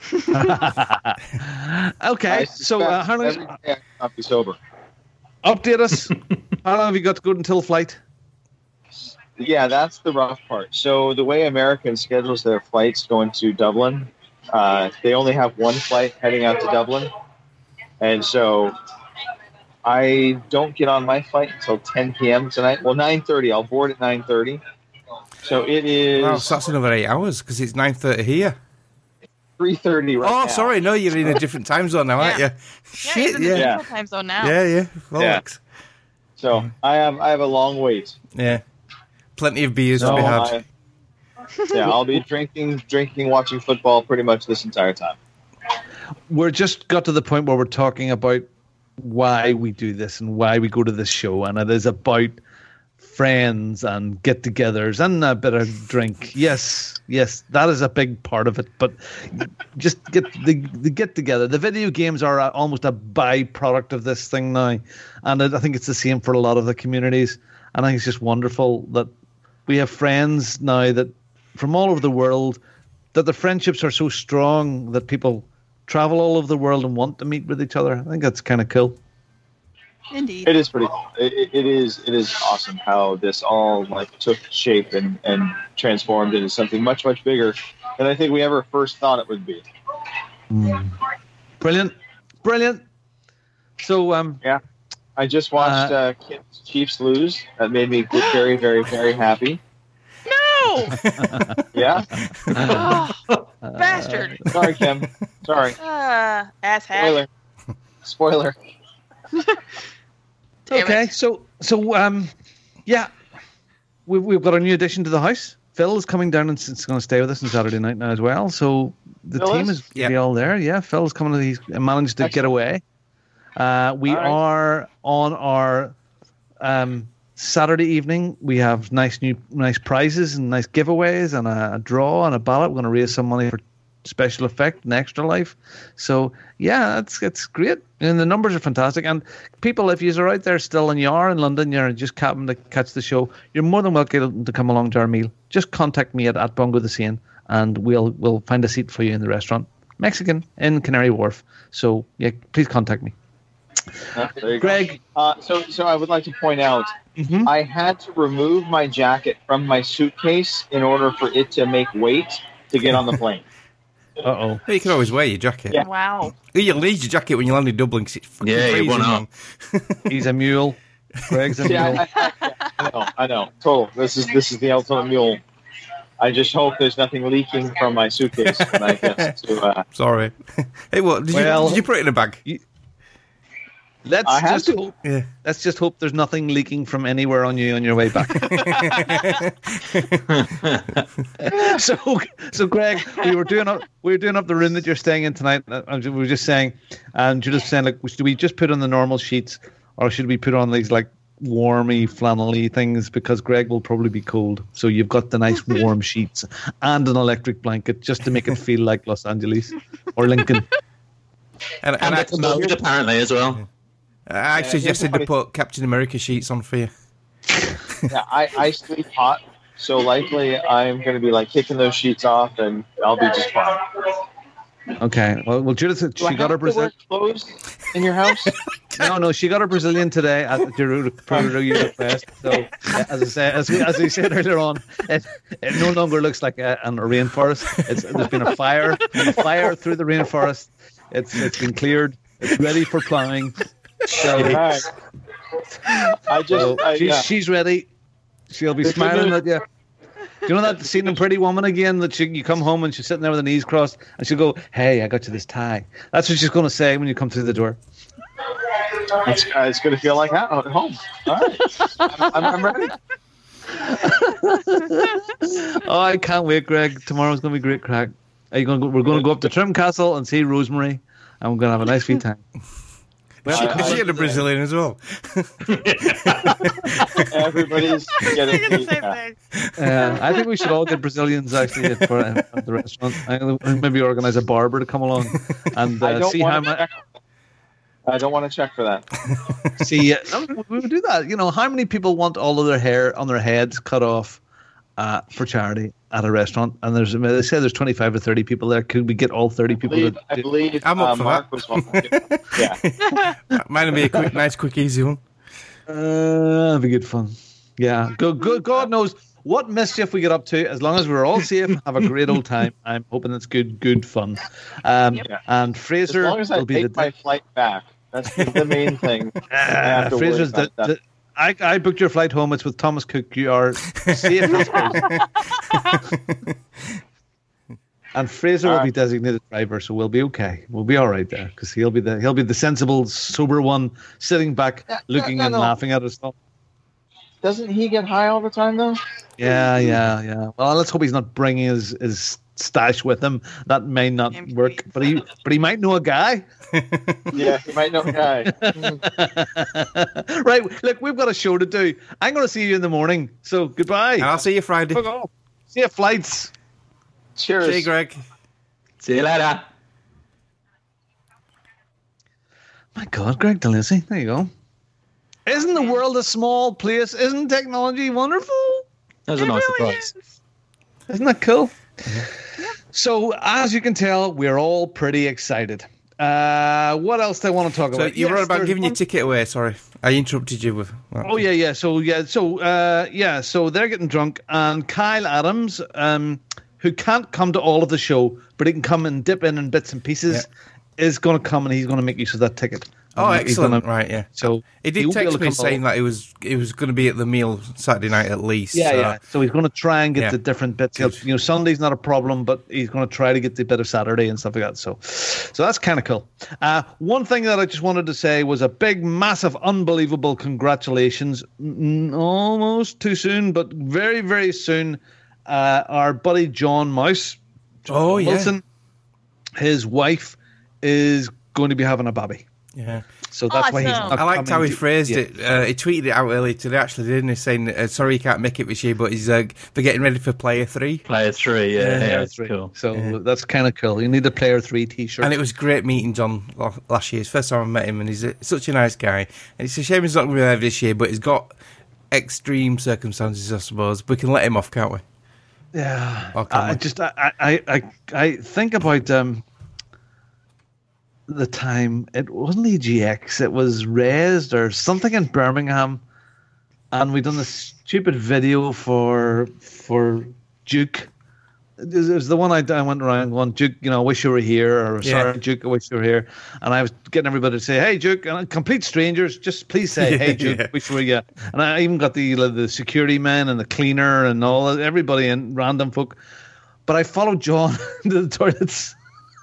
Okay, I so uh, suspect how long? every day I cannot be sober. Update us. How long have you got to go until flight? Yeah, that's the rough part. So the way American schedules their flights going to Dublin, uh, they only have one flight heading out to Dublin. And so I don't get on my flight until ten p.m. tonight. Well, nine thirty. I'll board at nine thirty. So it is Wow, so that's another eight hours because it's nine thirty here. three thirty right Oh, now. sorry, no, you're in a different time zone now, aren't you? Yeah, Shit, he's in the yeah. Central time zone now. Yeah, yeah. Yeah. Bollocks. So I have I have a long wait. Yeah. Plenty of beers to So be had. I, yeah, I'll be drinking, drinking, watching football pretty much this entire time. We're just got to the point where we're talking about why we do this and why we go to this show, and it is about friends and get-togethers and a bit of drink. Yes, yes, that is a big part of it. But just get the, the get-together. The video games are a, almost a byproduct of this thing now, and I think it's the same for a lot of the communities. And I think it's just wonderful that we have friends now that from all over the world, that the friendships are so strong that people travel all over the world and want to meet with each other. I think that's kind of cool. Indeed. It is pretty cool. It, it, it is it is awesome how this all like took shape and, and transformed into something much, much bigger than I think we ever first thought it would be. Mm. Brilliant. Brilliant. So, um, yeah, I just watched uh, uh, Chiefs lose. That made me very, very, very happy. No! Yeah. Oh, bastard. Sorry, Kim. Sorry. Uh, asshat. Spoiler. Spoiler. Okay, so so um, yeah, we've we've got a new addition to the house. Phil is coming down and is going to stay with us on Saturday night now as well. So the Phil team is? is yep. all there. Yeah, Phil's coming. He's managed to Excellent. get away. Uh, we right. are on our um, Saturday evening. We have nice new nice prizes and nice giveaways and a, a draw and a ballot. We're going to raise some money for Special Effect and Extra Life. So yeah, it's it's great, and the numbers are fantastic. And people, if you're out there still and you are in London, you're just capping to catch the show, you're more than welcome to come along to our meal. Just contact me at, at Bongo the Seine, and we'll we'll find a seat for you in the restaurant, Mexican in Canary Wharf. So yeah, please contact me. Uh, Greg. Uh, so so I would like to point out, mm-hmm. I had to remove my jacket from my suitcase in order for it to make weight to get on the plane. Uh-oh. You can always wear your jacket. Yeah. Wow. You'll need your jacket when you land in Dublin because it's fucking yeah, freezing. You want He's a mule. Greg's a yeah, mule. I, I, I know, I know. Total. This is this is the ultimate mule. I just hope there's nothing leaking from my suitcase when I get to... Uh, Sorry. Hey, what? Did, well, you, did you put it in a bag? You, let's I have just to. hope. Yeah. Let's just hope there's nothing leaking from anywhere on you on your way back. so, so Greg, we were doing up, we were doing up the room that you're staying in tonight. And we were just saying, and Judith was saying, like, should we just put on the normal sheets, or should we put on these like warmy, flannelly things? Because Greg will probably be cold. So you've got the nice warm sheets and an electric blanket just to make it feel like Los Angeles or Lincoln. And, and, and I, it's moved apparently as well. I actually Yeah, suggested to put Captain America sheets on for you. yeah, I, I sleep hot, so likely I'm going to be like kicking those sheets off, and I'll be just fine. Okay. Well, well, Judith, Do she I got her have to wear Brazilian. clothes in your house? No, no, she got her Brazilian today at the Peru Fest. So, as I said, as we, as we said earlier on, it, it no longer looks like a, a rainforest. It's there's been a fire, a fire through the rainforest. It's it's been cleared. It's ready for plowing. So, Right. I just, so I, she's, yeah. she's ready. She'll be smiling at you. Do you know that scene in Pretty Woman again? That she, you come home and she's sitting there with her knees crossed, and she'll go, "Hey, I got you this tie." That's what she's going to say when you come through the door. It's, uh, it's going to feel like at home. All right, I'm, I'm, I'm ready. Oh, I can't wait, Greg. Tomorrow's going to be great crack. Are you going to go, we're going to go up to Trim Castle and see Rosemary, and we're going to have a nice wee time. Is she, is she a Brazilian as well? Everybody's getting the same thing. Yeah, I think we should all get Brazilians actually at, for, at the restaurant. I, maybe organize a barber to come along and I uh, don't see how want to much. check. I don't want to check for that. See, uh, no, we would do that. You know, how many people want all of their hair on their heads cut off uh, for charity at a restaurant? And there's, they say there's twenty-five to thirty people there. Could we get all thirty I people? believe, to I do- believe I'm up uh, for Mark that. was one. Yeah. Mine will be a quick, nice, quick, easy one. Uh, that'd be good fun. Yeah, good, good. God knows what mischief we get up to. As long as we're all safe, have a great old time. I'm hoping it's good, good fun. Um, Yep. And As Fraser long as I will be take the. my flight back. That's the main thing. I have Uh, to worry Fraser's the, about that. the, I, I booked your flight home. It's with Thomas Cook. You are safe. as possible. And Fraser will All be right. designated driver, so we'll be okay. We'll be all right there because he'll be the he'll be the sensible, sober one, sitting back, Yeah, looking no, and no. laughing at us. Doesn't he get high all the time though? Yeah, yeah, yeah. Well, let's hope he's not bringing his, his stash with him. That may not Seems work, great. but he but he might know a guy. Yeah, you might know a guy. Right, look, we've got a show to do. I'm going to see you in the morning. So goodbye. And I'll see you Friday. Fuck off. See you at flights. Cheers. See you, Greg. See you later. My God, Greg DeLacy. There you go. Isn't the world a small place? Isn't technology wonderful? That was a It nice really surprise. is. Isn't that cool? So, as you can tell, we're all pretty excited. Uh, what else do I want to talk So about? you were Yes, about there's giving your one- ticket away. Sorry, I interrupted you with. Oh yeah, yeah. So yeah, so uh, yeah, so they're getting drunk, and Kyle Adams, um, who can't come to all of the show, but he can come and dip in in bits and pieces, is going to come and he's going to make use of that ticket. Oh, And he's excellent! gonna- Right, yeah. So He did won't be able text to me come saying along. that it was it was going to be at the meal Saturday night at least. Yeah, so. yeah. So he's going to try and get Yeah. the different bits. He'll, Good. you know, Sunday's not a problem, but he's going to try to get the bit of Saturday and stuff like that. So, so that's kind of cool. Uh, one thing that I just wanted to say was a big, massive, unbelievable congratulations. Mm, almost too soon, but very, very soon. Uh, our buddy John Mouse, John Oh, yeah. Wilson, his wife is going to be having a baby. Yeah. So that's why he's Awesome. not I liked coming how he to- phrased yeah. it. Uh, he tweeted it out earlier today, actually, didn't he? Saying, uh, sorry he can't make it this year, but he's uh, they're getting ready for Player three. Player three, yeah, Yeah, yeah, Player it's three. cool. So Yeah. that's kind of cool. You need a Player three T-shirt. And it was great meeting John la- last year. It's the first time I met him, and he's a, such a nice guy. And it's a shame he's not going to be there this year, but he's got extreme circumstances, I suppose. We can let him off, can't we? Yeah, Oh, come I on. just I, I I I think about um the time it wasn't E G X, it was Raised or something in Birmingham, and we done this stupid video for for Duke. It was, it was the one I, I went around going, Duke, you know, I wish you were here, or Yeah. sorry, Duke, I wish you were here. And I was getting everybody to say, hey, Duke, and complete strangers, just please say, hey, Duke, Yeah. wish you were here. And I even got the the security man and the cleaner and all everybody and random folk. But I followed John into the toilets.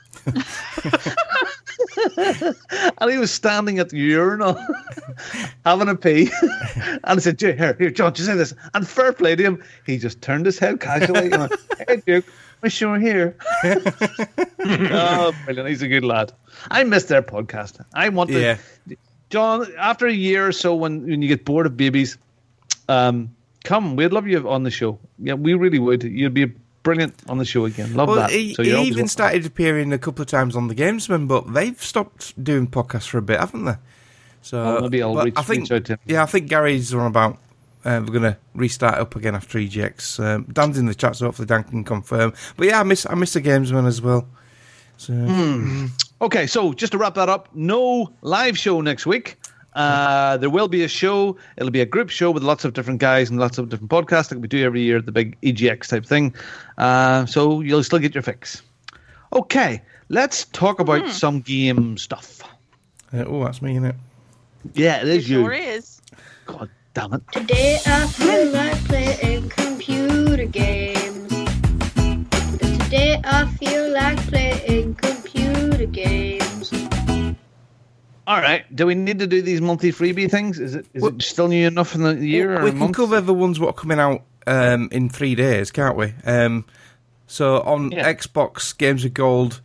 And he was standing at the urinal having a pee. And I said, here, here, John, just say this. And fair play to him, he just turned his head casually and went, hey, Duke, wish you were here. Oh, brilliant. He's a good lad. I missed their podcast. I want to. Yeah. John, after a year or so, when, when you get bored of babies, um, come. We'd love you on the show. Yeah, we really would. You'd be brilliant on the show again. Love Well, that. he, So he you're always even welcome. started appearing a couple of times on the Gamesman, but they've stopped doing podcasts for a bit, haven't they? So Oh, maybe I'll but reach- I think, reach out to him. Yeah, I think Gary's on about. Uh, we're going to restart up again after E G X. Um, Dan's in the chat, so hopefully Dan can confirm. But yeah, I miss I miss the Gamesman as well. So Hmm. Okay, so just to wrap that up, no live show next week. Uh, there will be a show. It'll be a group show with lots of different guys and lots of different podcasts like we do every year at the big E G X type thing. Uh, so you'll still get your fix. Okay, let's talk about some game stuff. uh, oh, that's me, innit? Yeah, it is you. Sure is. God damn it. Today I feel like playing computer games. Today I feel like playing computer games. All right, do we need to do these monthly freebie things? Is it is Well- it still new enough in the year or we a can month? cover the ones what are coming out um, in three days, can't we? Um, so on Yeah. Xbox Games of Gold,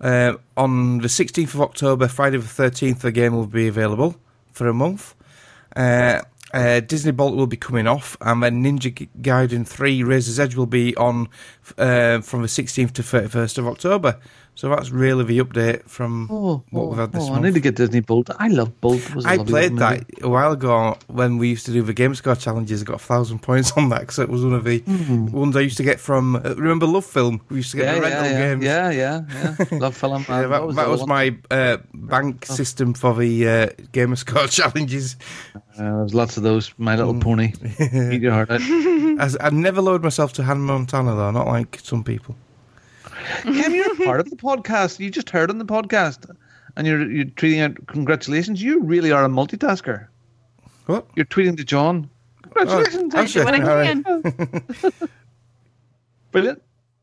Uh, on the sixteenth of October, Friday the thirteenth, the game will be available for a month. Uh, uh, Disney Bolt will be coming off, and then Ninja Gaiden three Razor's Edge will be on uh, from the sixteenth to thirty-first of October. So that's really the update from Oh, what oh, we've had this oh, I month. need to get Disney Bolt. I love Bolt. It was a I lovely played little that movie. a while ago when we used to do the Gamescore challenges. I got a thousand points on that because it was one of the Mm. ones I used to get from. Uh, remember Love Film? We used to get Yeah, the yeah, rental yeah, games. yeah, yeah, yeah. Love film. Yeah, um, that, what was that the was one? my uh, bank system for the uh, Gamerscore challenges. Uh, there was lots of those. My Little Mm. Pony. Eat your heart out. As, I never lowered myself to Hannah Montana though, not like some people. Cam, you're a part of the podcast. You just heard on the podcast, and you're you're tweeting out congratulations. You really are a multitasker. What? You're tweeting to John. Congratulations! Oh, I sure. what I All can. Brilliant.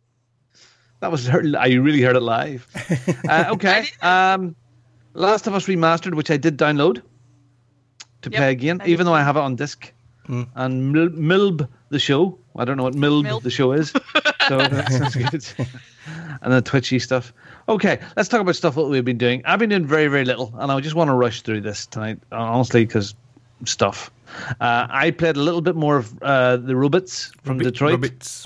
That was heard, I really heard it live. Uh, okay. Um, Last of Us Remastered, which I did download to Yep, play again, I even did though I have it on disc. Mm. And Mil- Milb the show. I don't know what Milb, Milb. the show is. So that sounds good. And the twitchy stuff. Okay, let's talk about stuff that we've been doing. I've been doing very, very little, and I just want to rush through this tonight, honestly, because stuff. Uh, I played a little bit more of uh, the Robots from Rabbit- Detroit, Rabbits.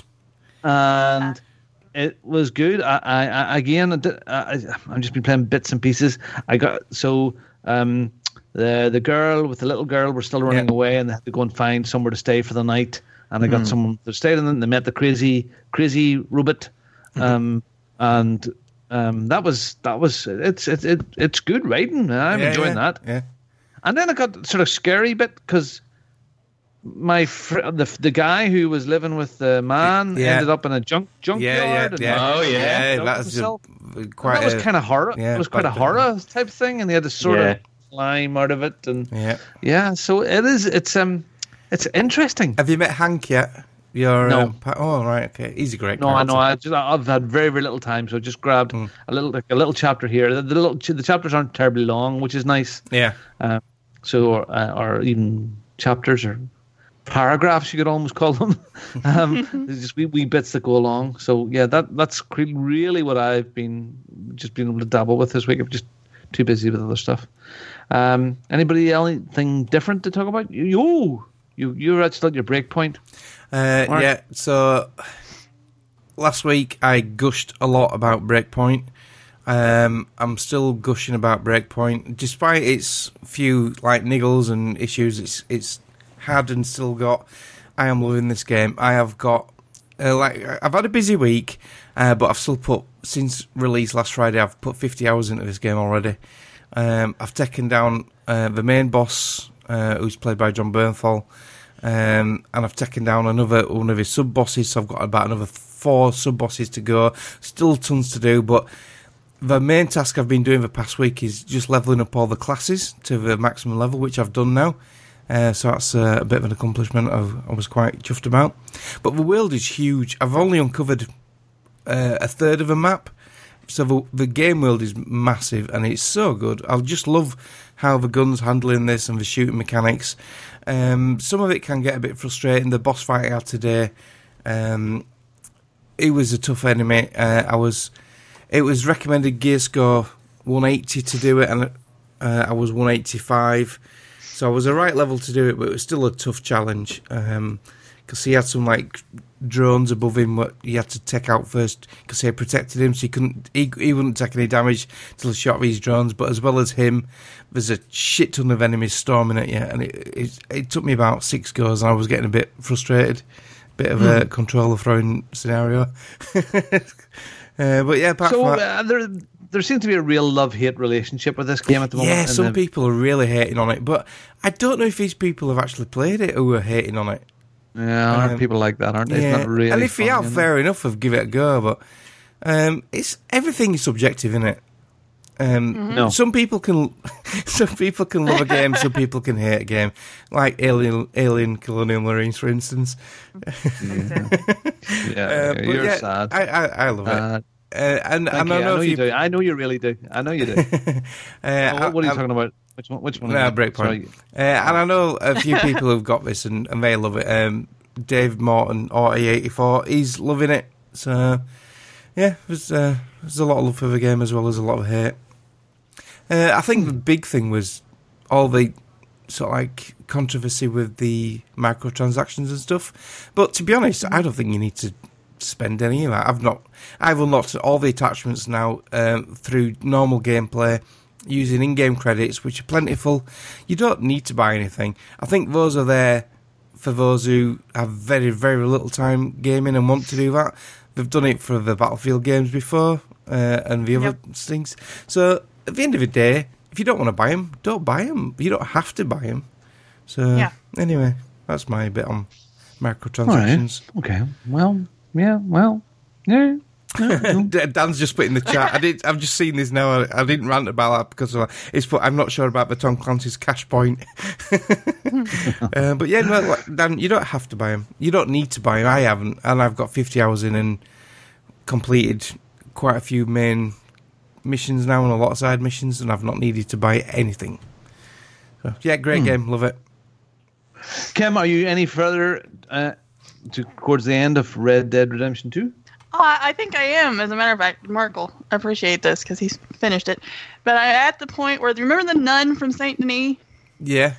and it was good. I, I, I again, I, did- I, I've just been playing bits and pieces. I got so um, the the girl with the little girl were still running Yeah. away, and they had to go and find somewhere to stay for the night. And I got Mm. someone to stay, and then they met the crazy, crazy robot, um, and um, that was that was it's it's it, it's good writing. I'm Yeah, enjoying yeah, that. Yeah. And then it got sort of scary bit because my fr- the the guy who was living with the man Yeah. ended up in a junk junkyard. Yeah, yeah, and yeah. Oh, yeah. killed that's a, himself. quite. that was a- kind of horror. yeah, it was quite a bad bit. horror type thing, and they had to sort Yeah. of climb out of it, and Yeah. yeah. So it is. It's um, it's interesting. Have you met Hank yet? Your No. um, pa- oh right, okay. He's a great. No, I know. character. I just, I've had very, very little time, so I just grabbed Mm. a little, like a little chapter here. The, the little, the chapters aren't terribly long, which is nice. Yeah. Uh, so, or, uh, or even chapters or paragraphs, you could almost call them. um, there's just wee, wee bits that go along. So, yeah, that that's cre- really what I've been just been able to dabble with this week. I'm just too busy with other stuff. Um, anybody anything different to talk about? You, you, you're at still at your break point. Uh, Mark? yeah, so last week I gushed a lot about Breakpoint. Um, I'm still gushing about Breakpoint, despite its few like niggles and issues. It's it's had and still got. I am loving this game. I have got uh, like I've had a busy week, uh, but I've still put since release last Friday. I've put fifty hours into this game already. Um, I've taken down uh, the main boss, uh, who's played by John Bernthal. Um, and I've taken down another one of his sub bosses, so I've got about another four sub bosses to go. Still tons to do, but the main task I've been doing the past week is just leveling up all the classes to the maximum level, which I've done now. Uh, so that's uh, a bit of an accomplishment I've, I was quite chuffed about. But the world is huge. I've only uncovered uh, a third of a map, so the, the game world is massive, and it's so good. I just love how the gun's handling this and the shooting mechanics. Um, some of it can get a bit frustrating. The boss fight I had today, um, it was a tough enemy. Uh, I was, it was recommended gear score one eighty to do it, and uh, I was one eighty-five. So I was the right level to do it, but it was still a tough challenge. Um, because he had some like drones above him what he had to take out first because they protected him, so he couldn't he, he wouldn't take any damage till the shot of these drones. But as well as him, there's a shit ton of enemies storming at you, and it it, it took me about six goes, and I was getting a bit frustrated, bit of a controller throwing scenario. uh, but yeah, apart So from that, uh, there, there seems to be a real love-hate relationship with this game at the moment. yeah, and some the- people are really hating on it, but I don't know if these people have actually played it who are hating on it. Yeah, aren't Um, people like that, aren't they? Yeah, It's not really and if fun, you have, know? fair enough, of give it a go. But um, it's everything is subjective, isn't it? Um, Mm-hmm. No. Some people can, some people can love a game, some people can hate a game, like Alien, Alien Colonial Marines, for instance. Yeah, Uh, but you're yeah, sad. I, I, I love it. Uh, Uh, and Thank and you. I I know, know if you you, do. I know you really do. I know you do. uh, what, what are you I- talking about? Which one? Which one? No, is it? Breakpoint. Sorry. Uh, and I know a few people who've got this and, and they love it. Um, Dave Morton, R E eighty-four, he's loving it. So, yeah, there's uh, there's a lot of love for the game as well as a lot of hate. Uh, I think the big thing was all the sort of like controversy with the microtransactions and stuff. But to be honest, I don't think you need to spend any of that. I've not, I've unlocked all the attachments now um, through normal gameplay using in-game credits, which are plentiful. You don't need to buy anything. I think those are there for those who have very, very little time gaming and want to do that. They've done it for the Battlefield games before uh, and the other Yep. things. So at the end of the day, if you don't want to buy them, don't buy them. You don't have to buy them. So Yeah. anyway, that's my bit on microtransactions. All right. Okay. Well, yeah. Well, yeah. No, no. Dan's just put in the chat. I did. I've just seen this now. I, I didn't rant about that because of, it's put. I'm not sure about the Tom Clancy's cash point. uh, but yeah, no, like, Dan, you don't have to buy them. You don't need to buy them. I haven't, and I've got fifty hours in and completed quite a few main missions now and a lot of side missions, and I've not needed to buy anything. So yeah, great Hmm. game. Love it. Kim, are you any further uh, to, towards the end of Red Dead Redemption two? Oh, I I think I am. As a matter of fact, Mark will appreciate this because he's finished it. But I'm at the point where, do you remember the nun from Saint Denis? Yeah.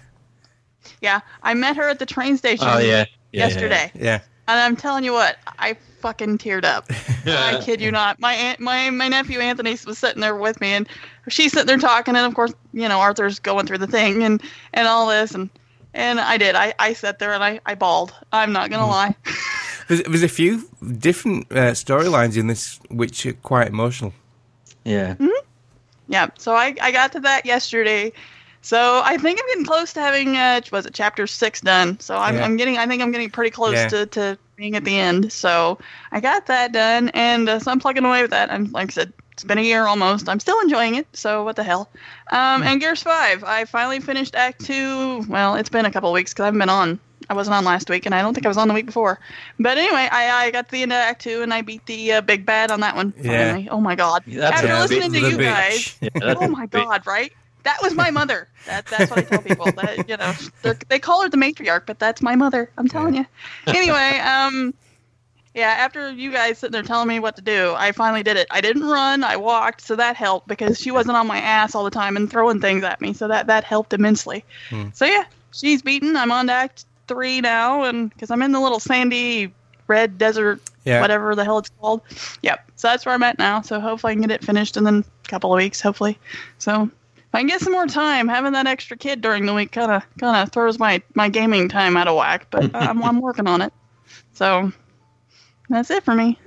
Yeah, I met her at the train station Oh, yeah. Yeah, yesterday. Yeah. And I'm telling you what, I fucking teared up. I kid you not. My aunt, my my nephew Anthony was sitting there with me, and she's sitting there talking, and of course, you know, Arthur's going through the thing and, and all this, and and I did. I, I sat there and I, I bawled. I'm not gonna lie. There's, there's a few different uh, storylines in this which are quite emotional. Yeah. Mm-hmm. Yeah. So I I got to that yesterday. So I think I'm getting close to having uh, was it chapter six done. So I'm Yeah. I'm getting I think I'm getting pretty close Yeah. to, to being at the end. So I got that done, and uh, so I'm plugging away with that. I'm like I said, it's been a year almost. I'm still enjoying it. So what the hell? Um, and Gears five, I finally finished Act two. Well, it's been a couple of weeks because I haven't been on. I wasn't on last week, and I don't think I was on the week before. But anyway, I, I got to the end of Act two, and I beat the uh, big bad on that one. Yeah. Finally. Oh my god! That's After a listening bit- to the you bitch. guys, Yeah, that's oh a my bit- god, right? That was my mother. That that's what I tell people. That you know, they're- they call her the matriarch, but that's my mother. I'm telling you. Anyway, um, yeah. After you guys sitting there telling me what to do, I finally did it. I didn't run. I walked, so that helped because she wasn't on my ass all the time and throwing things at me. So that that helped immensely. Hmm. So yeah, she's beaten. I'm on to Act three now, and because I'm in the little sandy red desert, Yeah. whatever the hell it's called. Yep. So that's where I'm at now. So hopefully I can get it finished in then a couple of weeks, hopefully. So if I can get some more time, having that extra kid during the week kind of kind of throws my, my gaming time out of whack. But I'm I'm working on it. So that's it for me.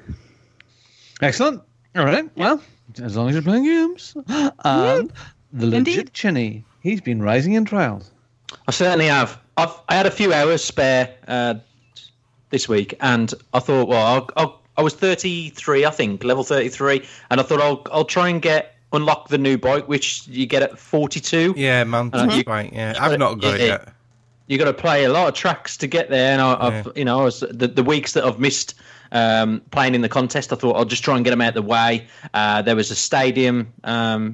Excellent. All right. Well, as long as you're playing games. And the legit Indeed. Chinny, he's been rising in trials. I certainly have. I've I had a few hours spare uh, this week, and I thought, well, I'll, I'll, I was thirty-three, I think, level thirty-three, and I thought I'll I'll try and get unlock the new bike, which you get at forty-two. Yeah, man. Uh, you- Right, yeah. I've not got it yeah. yet. You got to play a lot of tracks to get there, and I, I've Yeah. you know I was, the the weeks that I've missed um, playing in the contest, I thought I'll just try and get them out of the way. Uh, there was a stadium um,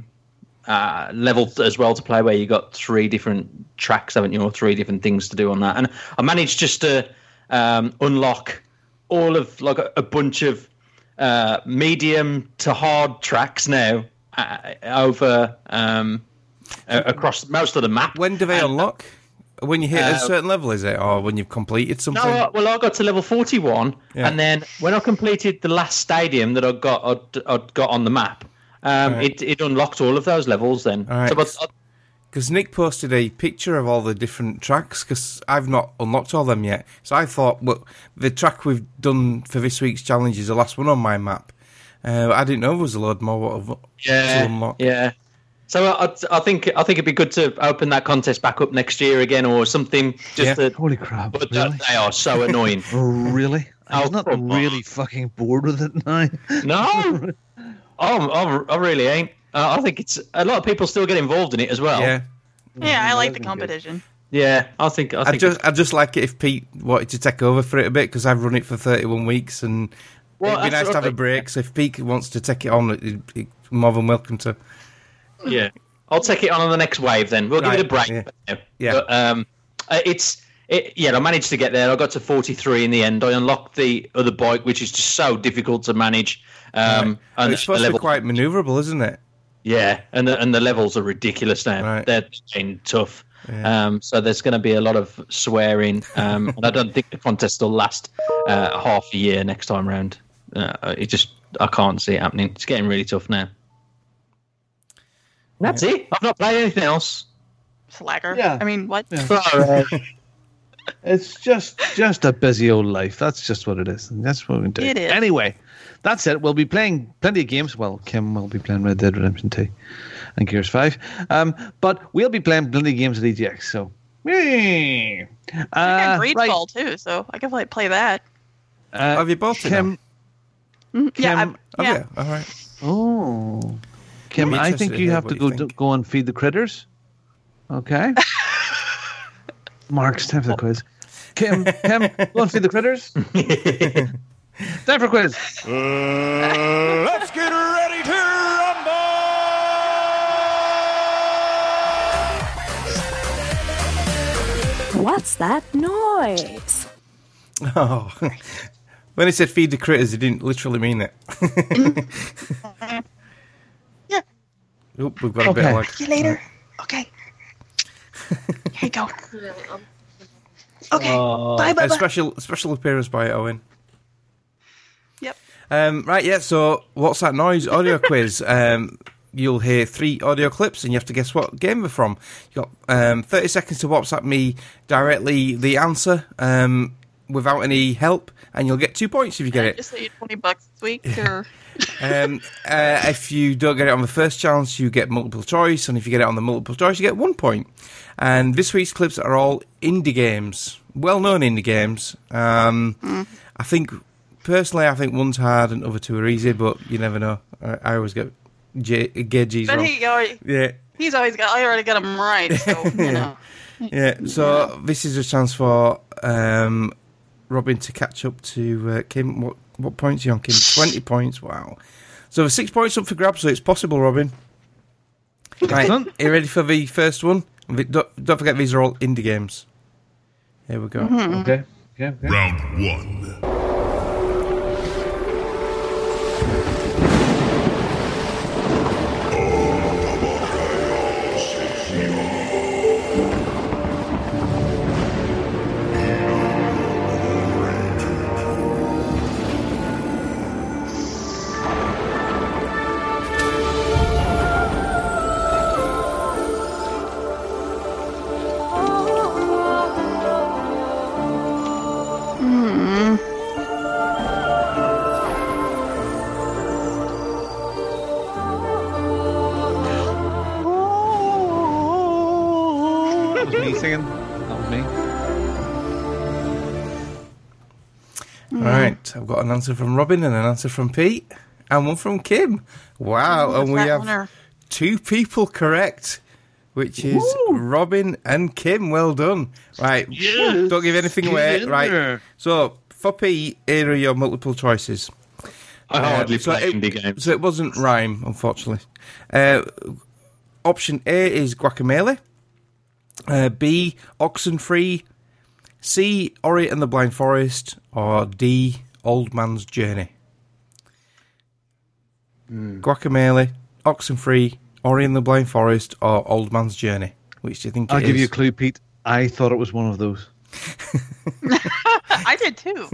uh, level as well to play where you got three different tracks, haven't you, or three different things to do on that, and I managed just to um, unlock all of like a, a bunch of uh, medium to hard tracks now uh, over um, uh, across most of the map. When do they And- unlock? When you hit a Uh, certain level, is it? Or when you've completed something? No, I- well, I got to level forty-one, Yeah. and then when I completed the last stadium that I got, I'd, I'd got on the map, um, Right. it it unlocked all of those levels. Then, All right. so, but, I- Because Nick posted a picture of all the different tracks, because I've not unlocked all them yet. So I thought, well, the track we've done for this week's challenge is the last one on my map. Uh, I didn't know there was a load more what to yeah, unlock. yeah. So I, I think I think it'd be good to open that contest back up next year again, or something. Just Yeah. to, Holy crap. but really? they are so annoying. Really? Oh, I'm not come on. really fucking bored with it now. No, oh, I, I really ain't. Uh, I think it's a lot of people still get involved in it as well. Yeah. Yeah, I like the that'd be good. competition. yeah. I think I I think just, I'd just like it if Pete wanted to take over for it a bit, because I've run it for thirty-one weeks, and Well, it'd be that's nice to have a right. break. So if Pete wants to take it on, it- it- more than welcome to. Yeah, I'll take it on on the next wave. Then we'll give it a break. Right, Yeah, Yeah. But, um, uh, it's it, yeah, I managed to get there. I got to forty-three in the end. I unlocked the other bike, which is just so difficult to manage. Um, right. and It's supposed to be quite manoeuvrable, isn't it? Yeah, and the, and the levels are ridiculous now. Right. They're getting tough. Yeah. Um, so there's going to be a lot of swearing, um, and I don't think the contest will last uh, half a year next time round. Uh, it just, I can't see it happening. It's getting really tough now. That's Yeah. it. I've not played anything else. Slacker. Yeah. I mean, what? Yeah. It's just just a busy old life. That's just what it is. And that's what we do. It is. Anyway, that's it. We'll be playing plenty of games. Well, Kim will be playing Red Dead Redemption two and Gears five. Um, but we'll be playing plenty of games at E G X. So, yay. I Uh, got right. Greedfall too, so I can like play that. Uh, Have you bought it? Kim, Mhm. Yeah, Kim- I'm, Oh, yeah. yeah. All right. Oh, Kim, I'm I interested think in you hearing have what to you go think. to, go and feed the critters. Okay. Mark, it's time for the quiz. Kim, Kim, go and feed the critters. Time for quiz. Let's get ready to rumble! What's that noise? Oh. When he said feed the critters, he didn't literally mean it. Yeah. Oop, we've got a bit Okay. of like. See you later. Okay. Here you go. Okay. bye, bye, A bye. special special appearance by Owen. Yep. Um, right, yeah. So, what's that noise? Audio quiz. Um, you'll hear three audio clips, and you have to guess what game they're from. You got um, thirty seconds to WhatsApp me directly the answer um, without any help, and you'll get two points if you get I it. just need twenty bucks this week, or Um, uh, if you don't get it on the first chance, you get multiple choice, and if you get it on the multiple choice, you get one point. And this week's clips are all indie games, well-known indie games. Um, Mm. I think, personally, I think one's hard and other two are easy, but you never know. I, I always get J- gauges but wrong. he already, Yeah, he's always got. I already got him right, so you know. yeah. So this is a chance for um, Robin to catch up to uh, Kim. What what points are you on, Kim? Twenty points. Wow. So the six points up for grabs. So it's possible, Robin. Right, Excellent. are you ready for the first one? Don't, don't forget these are all indie games. Here we go. Mhm. Okay. Okay. okay. Round one. Hmm. That was me singing. That was me. All right, I've got an answer from Robin and an answer from Pete, and one from Kim. Wow, Who's and we that have winner? two people correct, which is Robin and Kim. Well done. Right, Yes. don't give anything away. Get in Right, there. so for Pete, here are your multiple choices. I hardly Uh, so play it- indie games. So it wasn't rhyme, unfortunately. Uh, option A is Guacamelee. Uh, B, Oxenfree. C, Ori and the Blind Forest. Or D, Old Man's Journey. Hmm. Guacamelee, Oxenfree, Ori and the Blind Forest, or Old Man's Journey. Which do you think I'll it give is? you a clue, Pete. I thought it was one of those. I did too.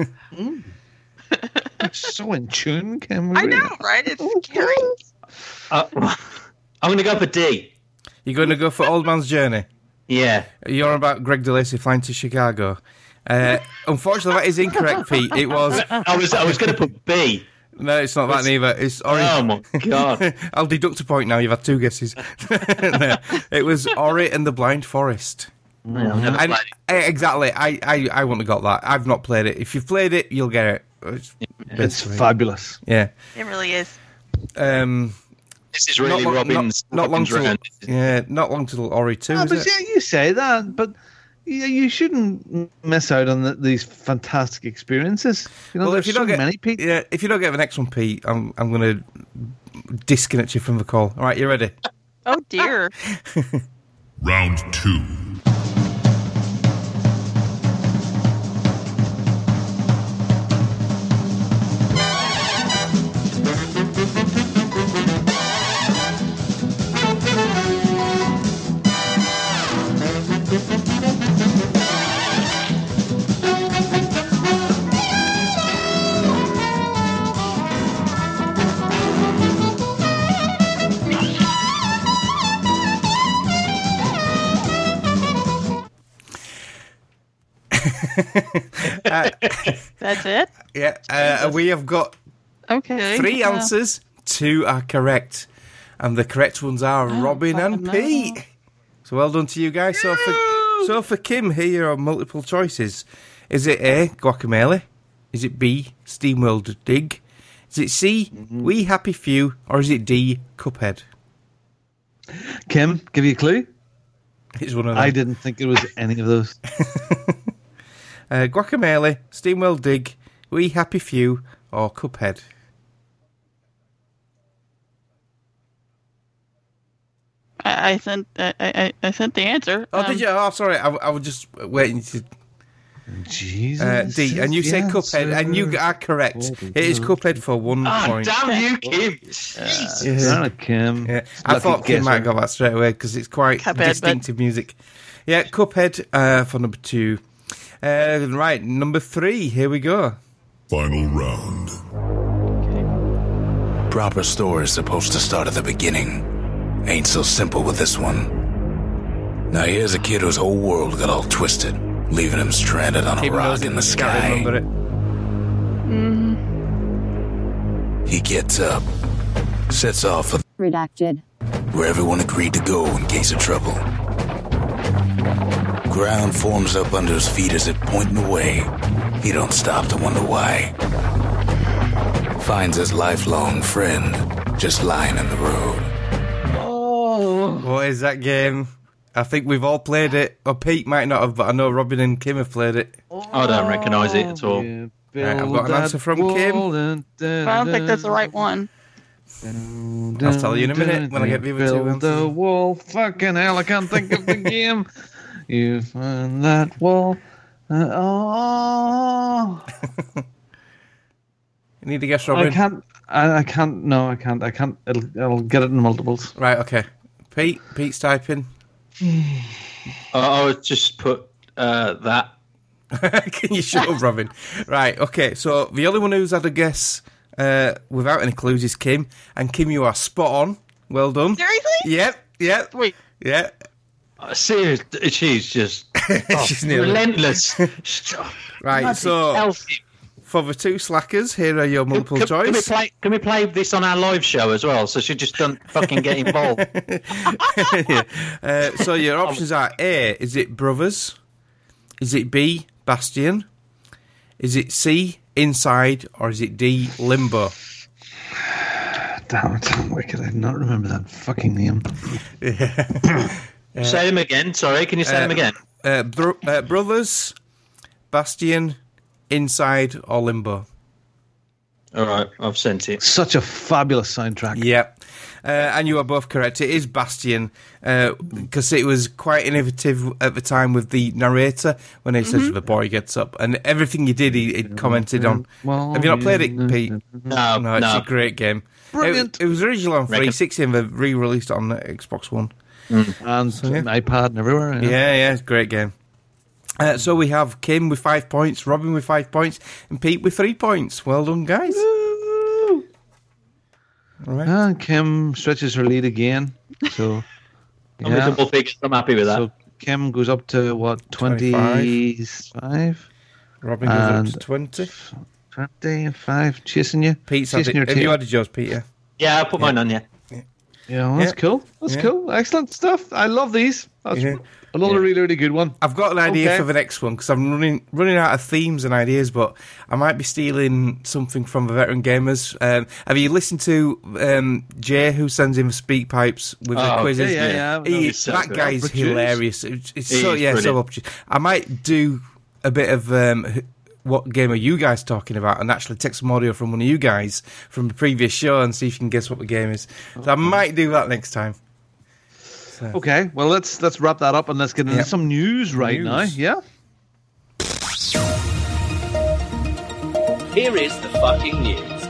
So in tune, Kim. I know, right? It's scary. Uh, I'm going to go for D. You're going to go for Old Man's Journey? Yeah. You're on about Greg DeLacy flying to Chicago. Uh, unfortunately, that is incorrect, Pete. It was... I was I was going to put B. No, it's not that neither. It's Ori. Oh my god! I'll deduct a point now. You've had two guesses. No, it was Ori and the Blind Forest. No, I've never And- played it. eh, exactly. I, I, I wouldn't have got that. I've not played it. If you've played it, you'll get it. It's, It's basically- fabulous. Yeah. It really is. Um, This is really not, long- Robin's. Not, not long Robin's till. round. Yeah, not long till Ori two. Ah, is but it? yeah, you say that, but you, you shouldn't miss out on the, these fantastic experiences. You know, Well, there's if you so don't get many, Pete. Yeah, if you don't get the next one, Pete, I'm I'm going to disconnect you from the call. All right, you ready? Oh dear. Round two. uh, That's it? Yeah, uh, we have got Okay. three uh, answers. Two are correct. And the correct ones are Oh, Robin and fucking Pete. no. So well done to you guys. So for, so for Kim, here are multiple choices. Is it A, Guacamole? Is it B, Steamworld Dig? Is it C, Mm-hmm. We Happy Few? Or is it D, Cuphead? Kim, give you a clue? It's one of them. I didn't think it was any of those. Uh, Guacamole, Steamworld Dig, We Happy Few, or Cuphead? I, I sent I, I, I sent the answer. Oh, Um, did you? Oh, sorry. I, I was just waiting to... Jesus. Uh, D, and you is said the Cuphead, and you answer. are correct. It is Cuphead for one Ah, point. damn you, Kim. Uh, Damn it, Kim. Yeah. I Lucky thought Kim guesser. might have got that straight away because it's quite Cuphead, distinctive music. Yeah, Cuphead uh, for number two. Uh, right, number three. Here we go. Final round. Proper story is supposed to start at the beginning. Ain't so simple with this one. Now here's a kid whose whole world got all twisted, leaving him stranded on a Kim knows rock it, in the but can't sky. remember it. He gets up, sets off for Redacted. where everyone agreed to go in case of trouble. Ground forms up under his feet as if pointing the way. He don't stop to wonder why. Finds his lifelong friend just lying in the road. What is that game? I think we've all played it. Or Pete might not have, but I know Robin and Kim have played it. I don't recognise it at all. Right, I've got an answer from Kim. but I don't think that's the right one. I'll tell you in a minute when I get the other two Build the answers. wall. Fucking hell, I can't think of the game. You find that wall. Uh, oh. You need to guess, I Robin. can't. I, I can't. No, I can't. I can't. It'll, I'll get it in multiples. Right, okay. Pete, Pete's typing. I I would just put uh, that. Can you shut up, Robin? Right, okay. So the only one who's had a guess uh, without any clues is Kim. And Kim, you are spot on. Well done. Seriously? Yep, yep. Wait. Yeah. Uh, seriously, she's just oh, She's nearly- relentless. Right, Bloody so hell. for the two slackers, here are your multiple Can, can we choice. play? Can we play this on our live show as well? So she just don't fucking get involved. Yeah. uh, so your options are A, is it Brothers? Is it B, Bastion? Is it C, Inside? Or is it D, Limbo? Damn it, I'm wicked. I did not remember that fucking name. Say them again. Sorry, can you say Uh, them again? Uh, bro- uh, Brothers, Bastion, Inside, or Limbo? All right, I've sent it. Such a fabulous soundtrack. Yep. Uh, and you are both correct. It is Bastion, because it was quite innovative at the time with the narrator when he says the boy gets up. And everything you did, he, he commented on. Well, Have you not played it, Pete? No, No, it's no. a great game. Brilliant. It, it was originally on Reckon. three sixty and they've re-released it on the Xbox One. And yeah. an iPad and everywhere. Yeah, yeah, it's a great game. Uh, so we have Kim with five points, Robin with five points, and Pete with three points. Well done, guys. Woo! All right. And Kim stretches her lead again. So, I'm with yeah. double figures. I'm happy with that. So Kim goes up to what, twenty-five? Robin goes up and- to twenty. twenty-five, chasing you. Pete's had chasing it. your Have you tail. added yours, Peter? yeah, I'll put mine on you. Yeah, well, that's Yeah. cool. That's Yeah. cool. Excellent stuff. I love these. That's Yeah. another Yeah. really, really good one. I've got an idea Okay. for the next one because I'm running running out of themes and ideas, but I might be stealing something from the veteran gamers. Um, have you listened to um, Jay, who sends in the speak pipes with the Oh, quizzes? yeah, yeah, yeah. He- He's so that good. guy's Opportunist. hilarious. It's, it's He so is yeah, so brilliant. opportune. I might do a bit of um, h- what game are you guys talking about, and actually take some audio from one of you guys from the previous show and see if you can guess what the game is. So I might do that next time. So. Okay, well let's let's wrap that up and let's get into Yep. some news right News. now. Yeah. Here is the fucking news.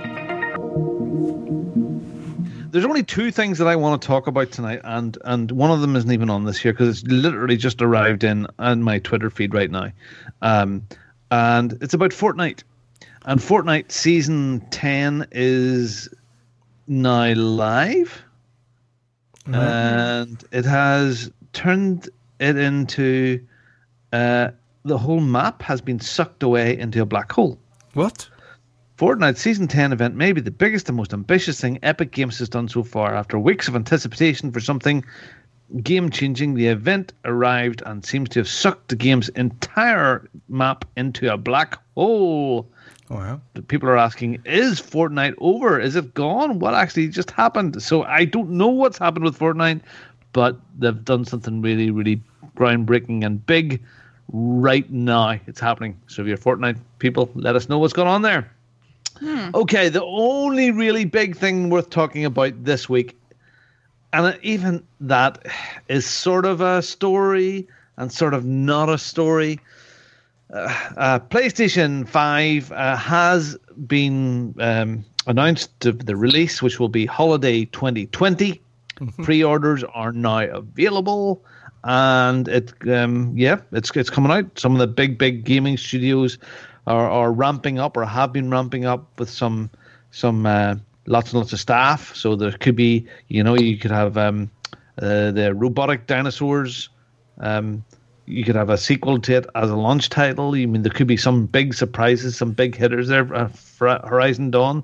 There's only two things that I want to talk about tonight, and and one of them isn't even on this here because it's literally just arrived in on my Twitter feed right now, um, and it's about Fortnite. And Fortnite season ten is now live, and it has turned it into uh, the whole map has been sucked away into a black hole. What? Fortnite's Season ten event may be the biggest and most ambitious thing Epic Games has done so far. After weeks of anticipation for something game-changing, the event arrived and seems to have sucked the game's entire map into a black hole. Wow. People are asking, is Fortnite over? Is it gone? What actually just happened? So I don't know what's happened with Fortnite, but they've done something really, really groundbreaking and big right now. It's happening. So if you're Fortnite people, let us know what's going on there. Hmm. Okay, the only really big thing worth talking about this week, and even that is sort of a story and sort of not a story. Uh, uh, PlayStation five uh, has been um, announced the, the release, which will be holiday twenty twenty. Mm-hmm. Pre-orders are now available, and it um, yeah, it's it's coming out. Some of the big big gaming studios are, are ramping up or have been ramping up with some some uh, lots and lots of staff. So there could be, you know, you could have um, uh, the robotic dinosaurs. Um, you could have a sequel to it as a launch title. I mean, there could be some big surprises, some big hitters there. Uh, Horizon Dawn.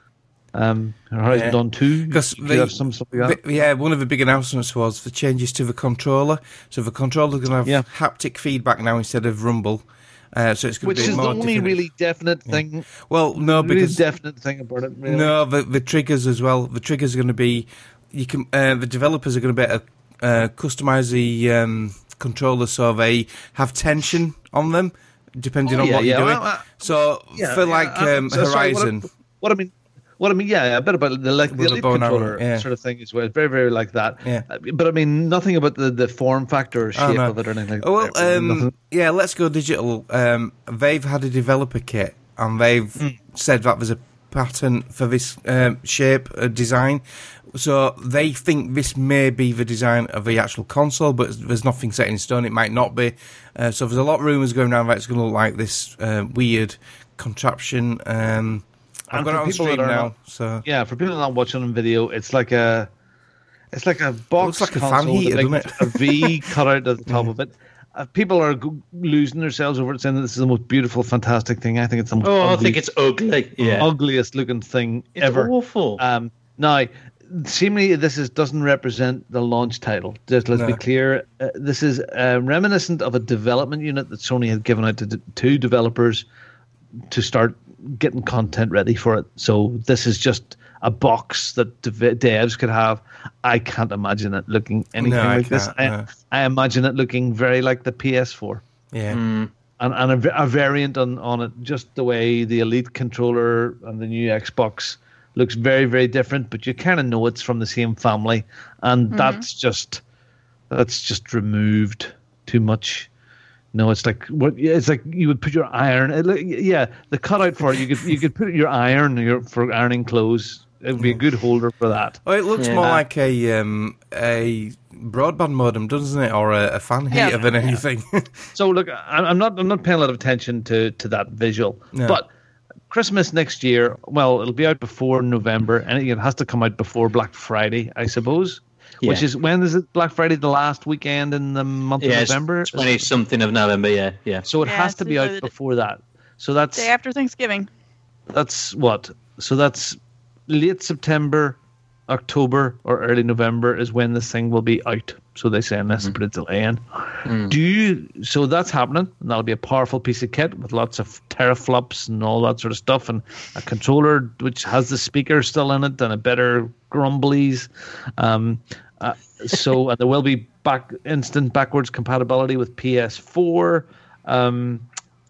Um, Horizon yeah. Dawn two. Because some something like that. Yeah, one of the big announcements was the changes to the controller. So the controller is going to have yeah. haptic feedback now instead of rumble. Uh, so it's going Which to be is more the only definitive. really definite thing. Yeah. Well, no, really because definite thing about it. Really. No, the the triggers as well. The triggers are going to be you can. Uh, the developers are going to be able to uh, customize the um, controller so they have tension on them, depending oh, on yeah, what yeah. you're doing. Well, uh, so yeah, for yeah, like uh, um, so, sorry, Horizon, what, I, what I mean. What I mean, yeah, a bit about the like the elite controller yeah. sort of thing as well. Very, very like that. Yeah. Uh, but I mean, nothing about the, the form factor or shape oh, no. of it or anything. Oh, well, there. um, yeah, Let's Go Digital. Um, they've had a developer kit, and they've mm. said that there's a patent for this um, shape uh, design. So they think this may be the design of the actual console, but there's nothing set in stone. It might not be. Uh, so there's a lot of rumours going around that it's going to look like this uh, weird contraption. Um, I've got it on stream now. Not, so yeah, for people not watching on video, it's like a, it's like a box. It looks like a fan console heater, with doesn't it? A V cut out at the top of it. Uh, people are g- losing themselves over it, saying that this is the most beautiful, fantastic thing. I think it's the most. Oh, ugly, I think it's ugly. Yeah, ugliest looking thing it's ever. Awful. Um, now, seemingly, this is doesn't represent the launch title. Just let's no. be clear. Uh, this is uh, reminiscent of a development unit that Sony had given out to, d- to developers to start getting content ready for it. So this is just a box that dev- devs could have. I can't imagine it looking anything no, like I this. I, no. I imagine it looking very like the P S four. Yeah. Mm. And, and a, a variant on, on it, just the way the Elite controller and the new Xbox looks very, very different, but you kind of know it's from the same family. And mm-hmm. that's just that's just removed too much. No, it's like what? It's like you would put your iron. It, yeah, the cutout for it. You could you could put your iron your, for ironing clothes. It would be a good holder for that. Oh, it looks yeah. more like a um, a broadband modem, doesn't it, or a, a fan heater yeah. than anything? So look, I'm not I'm not paying a lot of attention to, to that visual, no. but Christmas next year. Well, it'll be out before November, and it has to come out before Black Friday, I suppose. Yeah. Which is, when is it? Black Friday, the last weekend in the month yeah, of November? twenty something of November, yeah. yeah. So it yeah, has to be out before that. So that's day after Thanksgiving. That's what? So that's late September, October, or early November is when this thing will be out. So they say, unless mm-hmm. put a delay in. Mm. Do you? So that's happening, and that'll be a powerful piece of kit with lots of teraflops and all that sort of stuff, and a controller which has the speaker still in it and a better grumblies. Um, uh, so and there will be back instant backwards compatibility with P S four. Um,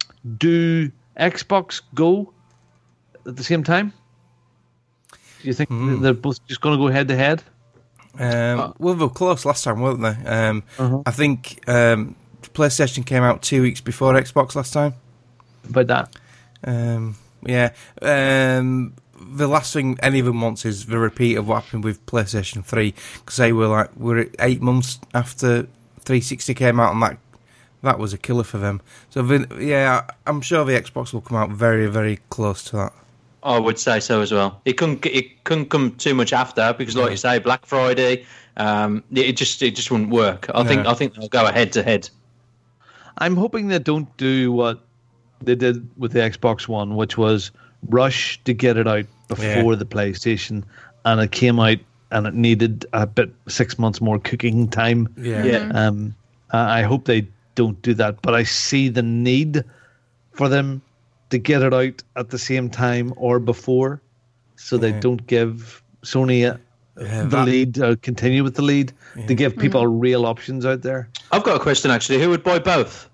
do Xbox go at the same time? Do you think mm. they're both just going to go head to head? Um, oh. Well, they were close last time, weren't they? Um, uh-huh. I think um, PlayStation came out two weeks before Xbox last time. About that? Um, yeah. Um, the last thing any of them wants is the repeat of what happened with PlayStation three, because they were like we're eight months after three sixty came out, and that that was a killer for them. So the, yeah, I'm sure the Xbox will come out very, very close to that. I would say so as well. It couldn't it couldn't come too much after, because, like yeah. you say, Black Friday, um, it just it just wouldn't work. I no. think I think they'll go head to head. I'm hoping they don't do what they did with the Xbox One, which was rush to get it out before Yeah. the PlayStation, and it came out and it needed a bit six months more cooking time. Yeah. Yeah. Um, I I hope they don't do that, but I see the need for them to get it out at the same time or before, so they Yeah. don't give Sony a, Yeah, the that- lead, uh, continue with the lead, Yeah. to give people real options out there. I've got a question actually. Who would buy both?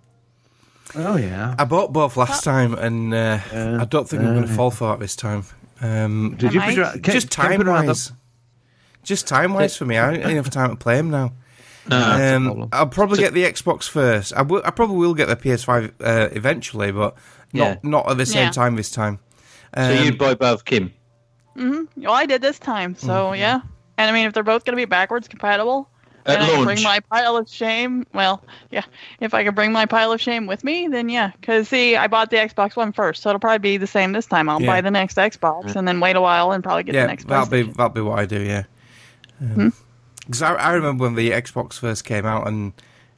Oh yeah, I bought both last time, and uh, I don't think I'm going to fall for that this time. Um, Did you I put your, might. can- just can you time put your hand wise, up? just time wise for me. I don't have time to play them now. No, that's a Um, problem. I'll probably So- get the Xbox first. I will- I probably will get the P S five uh, eventually, but not Yeah. not at the same Yeah. time this time. So Um, you'd buy both, Kim? hmm Well, I did this time, so yeah. And I mean, if they're both going to be backwards compatible, At and I can launch. bring my pile of shame. Well, yeah. If I can bring my pile of shame with me, then yeah. Because see, I bought the Xbox One first, so it'll probably be the same this time. I'll Yeah. buy the next Xbox and then wait a while and probably get yeah, the next that'll be PlayStation. that'll be what I do. Yeah, because I, I remember when the Xbox first came out, and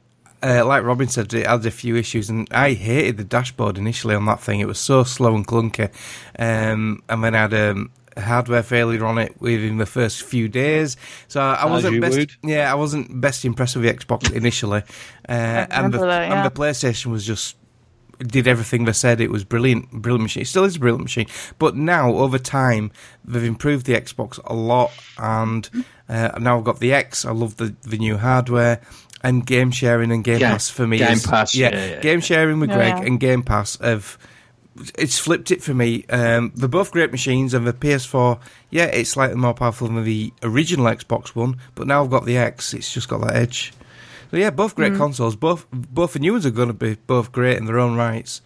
uh, like Robin said, it had a few issues, and I hated the dashboard initially on that thing. It was so slow and clunky, um, and then I had um, a hardware failure on it within the first few days. So I As wasn't you best. would. Yeah, I wasn't best impressed with the Xbox initially, uh, and the remember that, yeah. and the PlayStation was just. Did everything they said. It was brilliant, brilliant machine. It still is a brilliant machine. But now, over time, they've improved the Xbox a lot, and uh, now I've got the X. I love the, the new hardware, and game sharing and Game Game- Pass for me. Game is, Pass, yeah, yeah, yeah. game sharing with Yeah, Greg yeah. and Game Pass have. It's flipped it for me. Um, they're both great machines, and the P S four, yeah, it's slightly more powerful than the original Xbox One. But now I've got the X. It's just got that edge. So yeah, both great consoles. Both both the new ones are going to be both great in their own rights.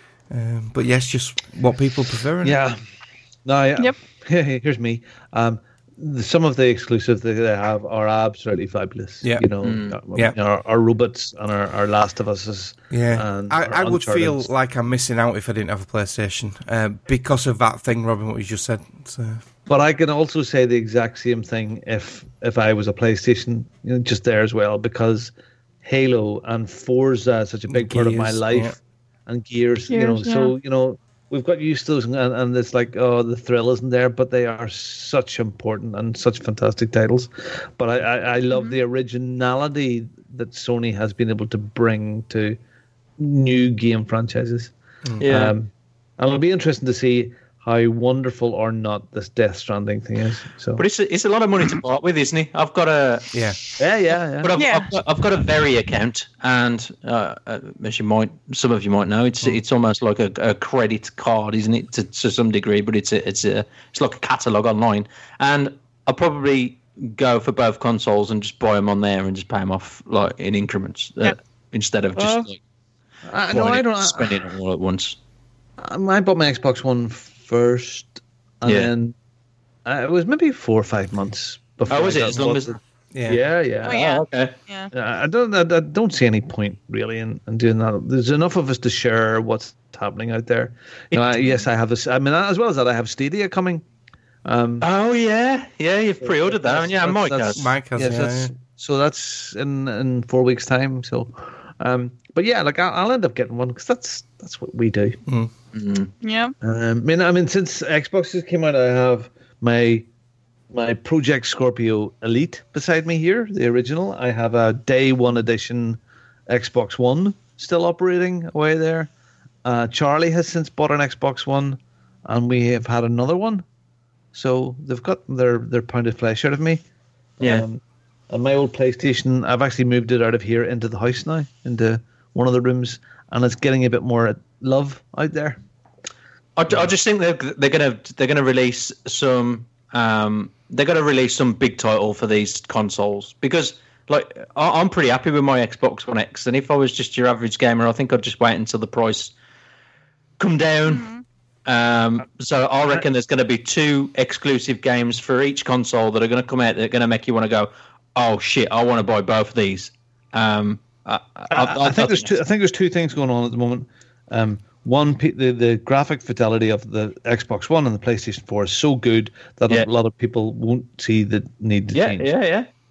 Um, but yes, just what people prefer. innit? Yeah. No, yeah. Yep. Here's me. Um, the, some of the exclusives that they have are absolutely fabulous. Yeah. You know, Mm. uh, Yeah. our, our robots and our, our Last of Us. Is, Yeah, and I, our I would Uncharted. feel like I'm missing out if I didn't have a PlayStation uh, because of that thing, Robin, what you just said. So, But I can also say the exact same thing if if I was a PlayStation, you know, just there as well, because Halo and Forza is such a big part of my Gears, life, yeah. and Gears, you know. Gears, So you know, we've got used to those, and, and it's like, oh, the thrill isn't there, but they are such important and such fantastic titles. But I, I, I love the originality that Sony has been able to bring to new game franchises. Yeah. Um, and it'll be interesting to see how wonderful or not this Death Stranding thing is. So, But it's a, it's a lot of money to part with, isn't it? I've got a yeah. yeah, yeah, yeah. But I've, Yeah. I've, got, I've got a Very account, and uh, uh, as you might, some of you might know, it's it's almost like a, a credit card, isn't it, to, to some degree? But it's a, it's a it's like a catalog online, and I'll probably go for both consoles and just buy them on there and just pay them off like in increments uh, Yep. instead of just Well, like I, no, buying I it, don't. spending it all at once. I, I bought my Xbox One first, and Yeah. then uh, it was maybe four or five months before. Oh, was I it got as long bought as? the- Yeah. Yeah, yeah. Oh, yeah. Oh, okay. Yeah. Uh, I don't. I, I don't see any point really in, in doing that. There's enough of us to share what's happening out there. You know, I, yes, I have this. I mean, as well as that, I have Stadia coming. Um, Oh yeah, yeah. You've pre-ordered that, haven't you? Yeah, that's- Mike that's- has. Mike has, yes, yeah, that's, yeah. so that's in in four weeks' time. So, um, but yeah, like I'll, I'll end up getting one because that's that's what we do. Yeah. Um, I mean, I mean, since Xboxes came out, I have my my Project Scorpio Elite beside me here, the original. I have a Day One edition Xbox One still operating away there. Uh, Charlie has since bought an Xbox One, and we have had another one. So they've got their their pound of flesh out of me. Yeah. Um, and my old PlayStation, I've actually moved it out of here into the house now, into one of the rooms, and it's getting a bit more love out there. I, I just think they're they're gonna they're gonna release some um they're gonna release some big title for these consoles because like I, I'm pretty happy with my Xbox One X, and if I was just your average gamer, I think I'd just wait until the price come down. Mm-hmm. Um, so I reckon there's going to be two exclusive games for each console that are going to come out that are going to make you want to go, oh shit, I want to buy both of these. Um, I, I, I, I think there's two. I think there's two things going on at the moment. Um, one, p- the the graphic fidelity of the Xbox One and the PlayStation four is so good that Yeah. a lot of people won't see the need to Yeah, change. yeah, yeah.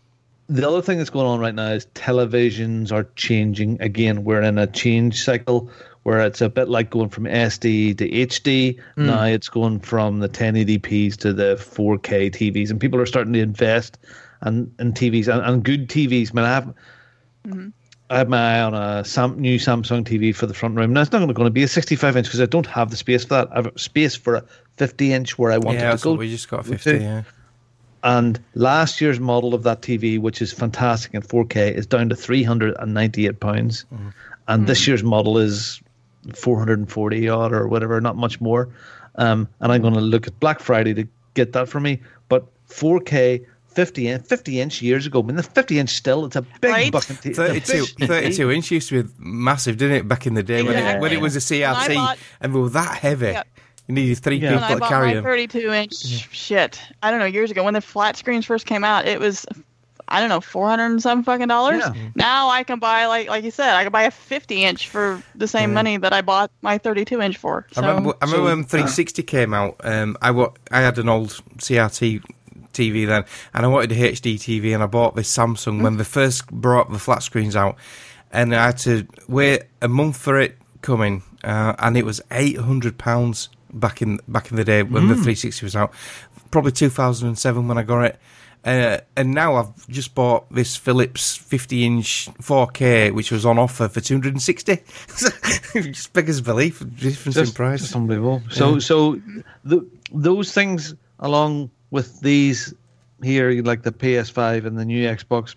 the other thing that's going on right now is televisions are changing again. We're in a change cycle where it's a bit like going from S D to H D. Mm. Now it's going from the ten eighty p's to the four K T Vs, and people are starting to invest in, in T Vs and, and good T Vs. I mean, I have, mm-hmm. I have my eye on a Sam, new Samsung T V for the front room. Now it's not going to be a sixty-five inch because I don't have the space for that. I have space for a fifty inch where I want yeah, it to go. We just got a fifty. Yeah. And last year's model of that T V, which is fantastic in four K, is down to three hundred ninety-eight pounds. Mm. And mm. this year's model is four hundred forty odd or whatever, not much more. Um, and I'm going to look at Black Friday to get that for me. But four K, fifty inch, fifty inch years ago, I mean, the fifty inch still, it's a big right? bucket. T- thirty-two, thirty-two inch used to be massive, didn't it, back in the day exactly. when, it, when it was a C R T bought, and we were that heavy. Yep. You needed three yeah. people when I to bought carry my them. thirty-two inch yeah. shit, I don't know, years ago when the flat screens first came out, it was, I don't know, four hundred and some fucking dollars. Yeah. Now I can buy, like like you said, I can buy a fifty inch for the same yeah. money that I bought my thirty-two inch for. So. I remember, I remember so, when three sixty uh, came out. Um, I wa- I had an old C R T T V then, and I wanted a H D T V, and I bought this Samsung mm. when they first brought the flat screens out, and I had to wait a month for it coming, uh, and it was eight hundred pounds back in back in the day when mm. the three sixty was out. Probably two thousand seven when I got it. Uh, and now I've just bought this Philips fifty inch four K, which was on offer for two hundred sixty. Just beggars belief, difference just, in price. Just unbelievable. So, yeah. so the, those things, along with these here, like the P S five and the new Xbox,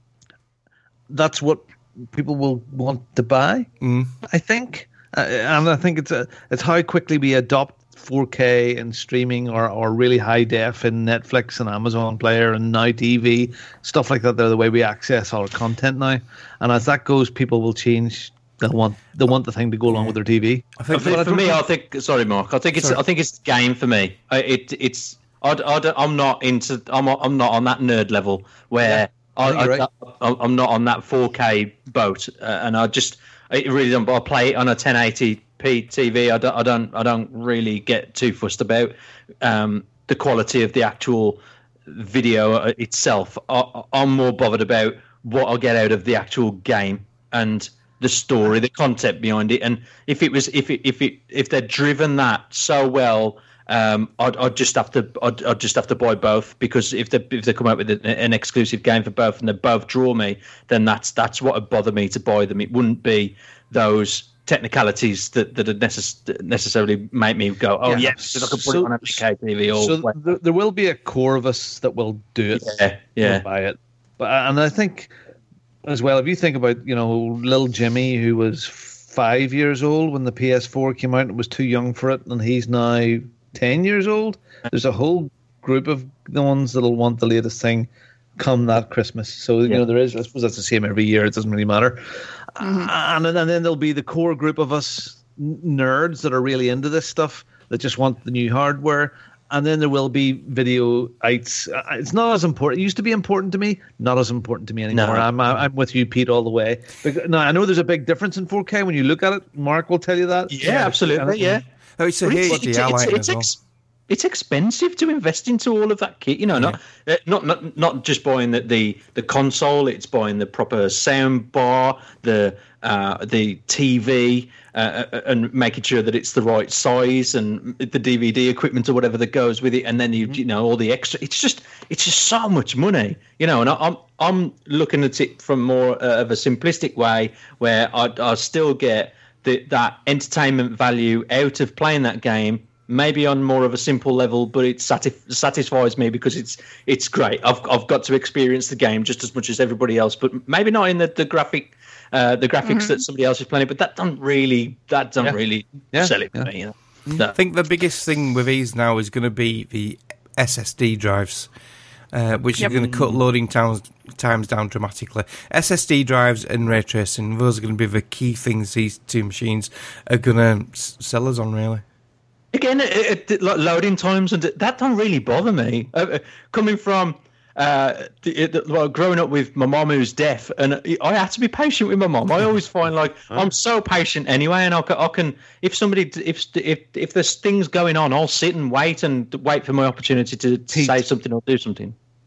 that's what people will want to buy. Mm. I think, uh, and I think it's a, it's how quickly we adopt four K and streaming or, or really high def in Netflix and Amazon Player and Now T V, stuff like that. They're the way we access our content now. And as that goes, people will change. They'll want they want the thing to go along with their T V. I think, I think for me, I think. Sorry, Mark. I think it's sorry. I think it's the game for me. I, it it's I, I I'm not into. I'm I'm not on that nerd level where yeah, I, I, right. I I'm not on that four K boat, uh, and I just it really don't. But I play it on a ten eighty p T V. I don't, I don't, I don't really get too fussed about um, the quality of the actual video itself. I, I'm more bothered about what I'll get out of the actual game and the story, the concept behind it. And if it was, if it, if it, if they're driven that so well, um, I'd, I'd just have to, I'd, I'd just have to buy both, because if they if they come out with an exclusive game for both and they both draw me, then that's that's what would bother me to buy them. It wouldn't be those technicalities that that would necess- necessarily make me go, oh yeah. yes, I could put so, it on a K T V. Or so th- there will be a core of us that will do it, yeah, yeah. buy it. But and I think as well, if you think about, you know, little Jimmy, who was five years old when the P S four came out and was too young for it, and he's now ten years old. There's a whole group of the ones that'll want the latest thing come that Christmas. So you yeah. know there is. I suppose that's the same every year. It doesn't really matter. Mm-hmm. And, and then there'll be the core group of us nerds that are really into this stuff that just want the new hardware. And then there will be video-ites. It's not as important. It used to be important to me. Not as important to me anymore. No. I'm I'm with you, Pete, all the way. Now I know there's a big difference in four K when you look at it. Mark will tell you that. Yeah, yeah absolutely. Yeah. Oh, it's a H D R light as well. It's expensive to invest into all of that kit, you know. Not yeah. not not not just buying the, the, the console. It's buying the proper sound bar, the uh, the T V, uh, and making sure that it's the right size, and the D V D equipment or whatever that goes with it. And then you you know all the extra. It's just it's just so much money, you know. And I'm I'm looking at it from more uh, of a simplistic way, where I I still get the, that entertainment value out of playing that game. Maybe on more of a simple level, but it satisf- satisfies me because it's it's great. I've I've got to experience the game just as much as everybody else, but maybe not in the the graphic uh, the graphics mm-hmm. that somebody else is playing. But that doesn't really that doesn't yeah. really yeah. sell it for yeah. me. You know? No. I think the biggest thing with these now is going to be the S S D drives, uh, which yep. are going to cut loading times times down dramatically. S S D drives and ray tracing; those are going to be the key things these two machines are going to s- sell us on, really. Again, it, it, like loading times, and that don't really bother me. Uh, coming from uh, it, well, growing up with my mum who's deaf, and I had to be patient with my mum. I always find like I'm so patient anyway, and I can, I can if somebody if if if there's things going on, I'll sit and wait and wait for my opportunity to, to say something or do something.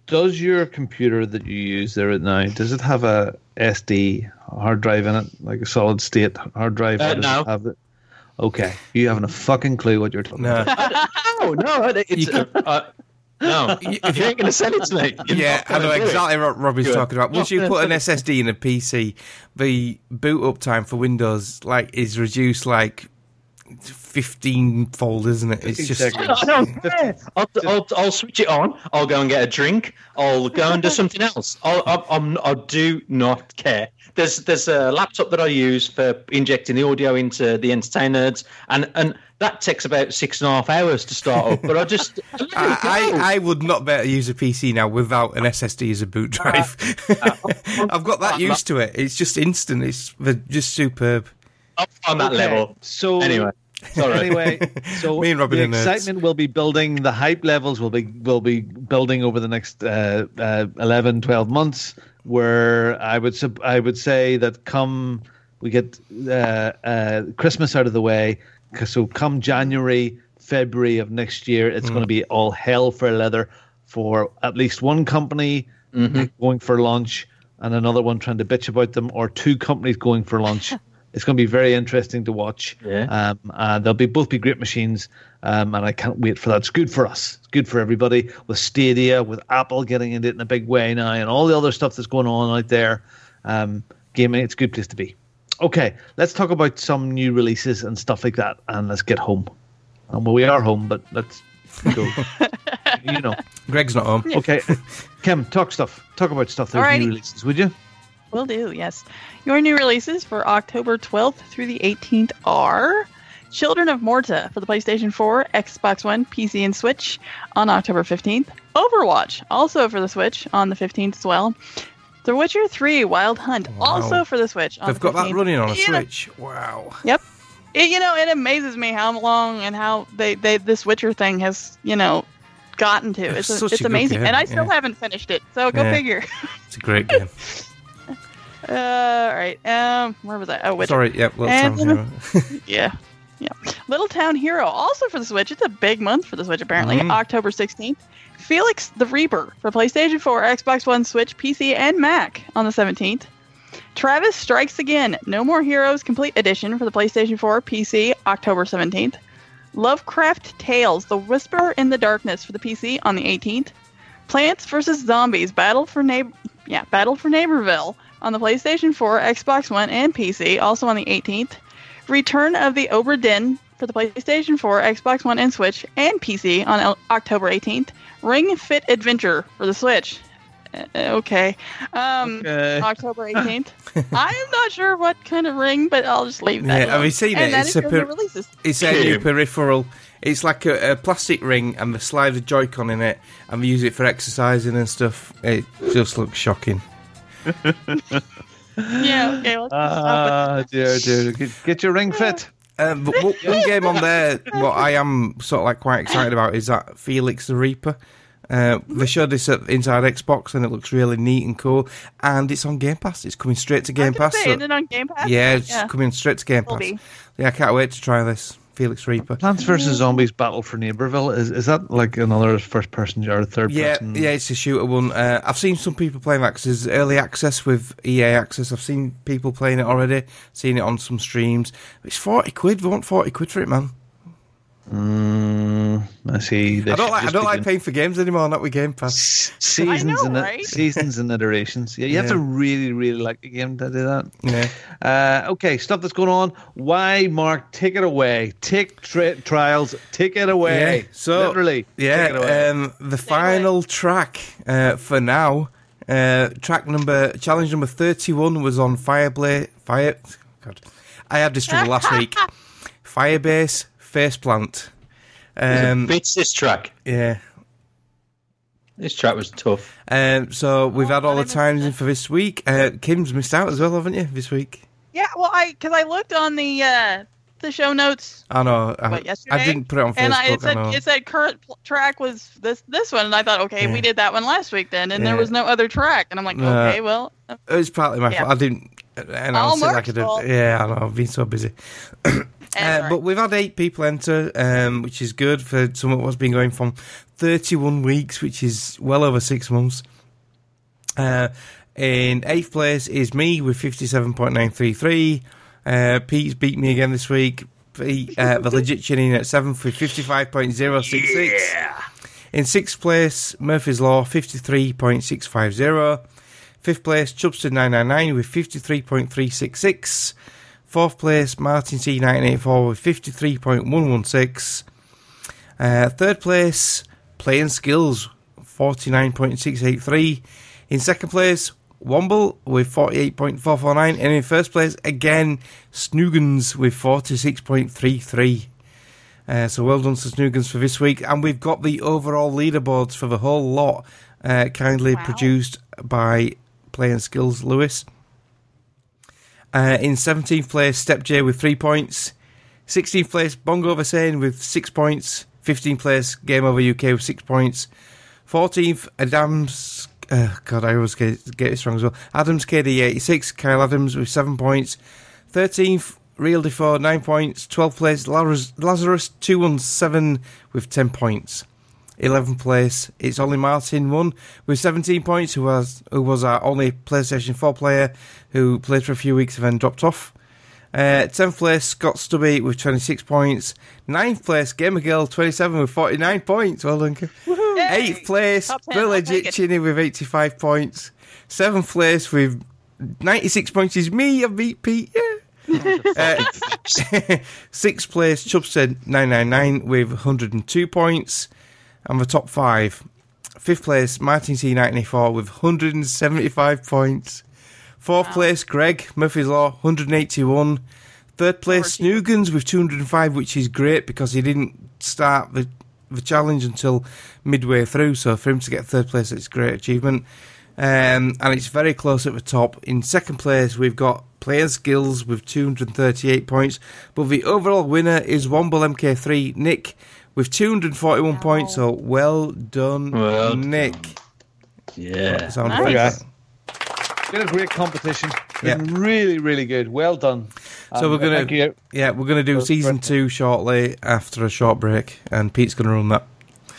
Does your computer that you use there at now, does it have a S D hard drive in it, like a solid state hard drive? Uh, or does no. it have it? Okay, you haven't a fucking clue what you're talking No. about. No, no, it's uh, uh, no. If you ain't going to send it to me, you're Yeah, not I gonna know do it. exactly what Robbie's Good. talking about. Once Not you gonna put an send it. S S D in a P C, the boot up time for Windows like is reduced like fifteen fold, isn't it? It's just I don't care. I'll, I'll, I'll switch it on. I'll go and get a drink. I'll go and do something else. I'll, I'll, I'm, I do not care. There's there's a laptop that I use for injecting the audio into the entertainers, and, and that takes about six and a half hours to start up. But I just I, let it I, go. I, I would not better use a P C now without an S S D as a boot drive. I've got that used to it. It's just instant. It's just superb. Up on that Okay, level. So Anyway, sorry. Anyway, so Me and Robin the are nerds. excitement will be building. The hype levels will be will be building over the next uh, uh, eleven, twelve months. Where I would sub- I would say that come we get uh, uh, Christmas out of the way, 'cause so come January, February of next year, it's Mm. going to be all hell for leather for at least one company Mm-hmm. going for lunch and another one trying to bitch about them, or two companies going for lunch. It's going to be very interesting to watch. Yeah. Um, uh, they'll be both be great machines, um, and I can't wait for that. It's good for us. It's good for everybody. With Stadia, with Apple getting into it in a big way now, and all the other stuff that's going on out there, um, gaming, it's a good place to be. Okay, let's talk about some new releases and stuff like that, and let's get home. Um, well, we are home, but let's go. You know. Greg's not home. Okay, Kim, talk stuff. Talk about stuff. There's Alrighty. new releases, would you? Will do, yes. Your new releases for October twelfth through the eighteenth are Children of Morta for the PlayStation four, Xbox One, P C, and Switch on October fifteenth. Overwatch, also for the Switch on the fifteenth as well. The Witcher three Wild Hunt, Wow. also for the Switch on They've the got that fifteenth. running on a You know- Switch. Wow. Yep. It, you know, it amazes me how long and how they, they this Witcher thing has, you know, gotten to. It's It's a, such it's a good amazing. game, And I still yeah. haven't finished it, so go Yeah. figure. It's a great game. Uh, all right. Um, where was I? Oh, Witcher. Sorry, yeah, Little And- Town Hero. Yeah. Yeah. Little Town Hero, also for the Switch. It's a big month for the Switch, apparently. Mhm. October sixteenth. Felix the Reaper for PlayStation four, Xbox One, Switch, P C, and Mac on the seventeenth. Travis Strikes Again, No More Heroes Complete Edition for the PlayStation four, P C, October seventeenth. Lovecraft Tales, The Whisper in the Darkness for the P C on the eighteenth. Plants versus. Zombies, Battle for Neighbor, yeah, Battle for Neighborville on the PlayStation four, Xbox One, and P C, also on the eighteenth. Return of the Obra Dinn for the PlayStation four, Xbox One, and Switch, and P C on El- October eighteenth. Ring Fit Adventure for the Switch. Uh, okay. Um, Okay. October eighteenth. I am not sure what kind of ring, but I'll just leave that. Yeah, have alone. you seen and it? that It's is a your per- new releases. It's a new peripheral. It's like a, a plastic ring, and they slide a Joy-Con in it, and we use it for exercising and stuff. It just looks shocking. Yeah, okay. Let's Ah, dear, dear. Get, get your ring fit. Um, but one one game on there, what I am sort of like quite excited about is that Felix the Reaper. Uh, they showed this at Inside Xbox, and it looks really neat and cool. And it's on Game Pass. It's coming straight to Game Pass. say, so- isn't it on Game Pass? yeah, it's Yeah. coming straight to Game Will Pass. be. Yeah, I can't wait to try this. Felix Reaper. Plants versus. Zombies Battle for Neighborville. Is is that like another first person or third Yeah, person? yeah, it's a shooter one. Uh, I've seen some people playing that because there's early access with E A Access. I've seen people playing it already, seen it on some streams. It's forty quid. We want forty quid for it, man. Mm, I see. They I don't should like. I just don't be like doing paying for games anymore. Not with Game Pass. seasons I know, and right? seasons and iterations. Yeah, you have Yeah. to really, really like a game to do that. Yeah. Uh, okay, stuff that's going on. Why, Mark? Take it away. Take tri- trials. Take it away. Yeah, so literally. yeah, Take it away. um, the final track uh, for now, uh, track number challenge number thirty-one was on Fireblade. Fire, God, I had this trouble last week. Firebase Faceplant. Um, Beats this track. yeah. This track was tough. Um, so we've had all the I missed times in it. for this week. Uh, Kim's missed out as well, haven't you? This week. Yeah, well, I because I looked on the uh, the show notes. I know. I, What, yesterday? I didn't put it on Facebook. And I, it I said know. it said current pl- track was this this one, and I thought, okay, Yeah. we did that one last week then, and there Yeah. was no other track, and I'm like, No. okay, well, It was partly my Yeah. fault. I didn't announce All it like I Mark's did. fault. Yeah, I know. I've been so busy. Uh, but we've had eight people enter, um, which is good for some of what's been going from thirty-one weeks, which is well over six months. Uh, in eighth place is me with fifty-seven point nine three three. Uh, Pete's beat me again this week. Pete, uh, the legit chinning at seventh with fifty-five point zero six six. Yeah. In sixth place, Murphy's Law, fifty-three point six five zero. Fifth place, Chubston nine nine nine with fifty-three point three six six. Fourth place, Martin C nineteen eighty-four with fifty-three point one one six. Uh, third place, Playing Skills, forty-nine point six eight three. In second place, Womble with forty-eight point four four nine. And in first place, again, Snoogans with forty-six point three three. Uh, so well done to Snoogans for this week. And we've got the overall leaderboards for the whole lot, uh, kindly wow. produced by Playing Skills Lewis. Uh, in seventeenth place, Step J with three points. sixteenth place, Bongo Vasane with six points. fifteenth place, Game Over U K with six points. fourteenth, Adams. Uh, God, I always get, get this wrong as well. Adams K D eighty-six, Kyle Adams with seven points. thirteenth, Real Defoe, nine points. twelfth place, Lazarus, Lazarus two one seven with ten points. eleventh place, it's only Martin one with seventeen points, who was who was our only PlayStation four player who played for a few weeks and then dropped off. Uh, tenth place, Scott Stubby with twenty-six points. ninth place, Gamer Girl twenty-seven with forty-nine points. Well done. eighth place, The Legit Chinny with eighty-five points. seventh place with ninety-six points is me. I beat Pete. Yeah. uh, sixth place, Chubstead nine nine nine with one hundred two points. And the top five. Fifth place, Martin C ninety-four with one hundred seventy-five points. Fourth wow. place, Greg, Murphy's Law, one hundred eighty-one. Third place, Snoogans with two hundred five, which is great because he didn't start the the challenge until midway through. So for him to get third place, it's a great achievement. Um, and it's very close at the top. In second place, we've got Player Skills with two hundred thirty-eight points. But the overall winner is Womble M K three, Nick, with two hundred forty-one wow. points. So well done, well Nick. Done. Yeah. Nice. Been a great competition. Been yeah. really, really good. Well done. So um, we're gonna, thank you. yeah, we're gonna do season two shortly after a short break, and Pete's gonna run that.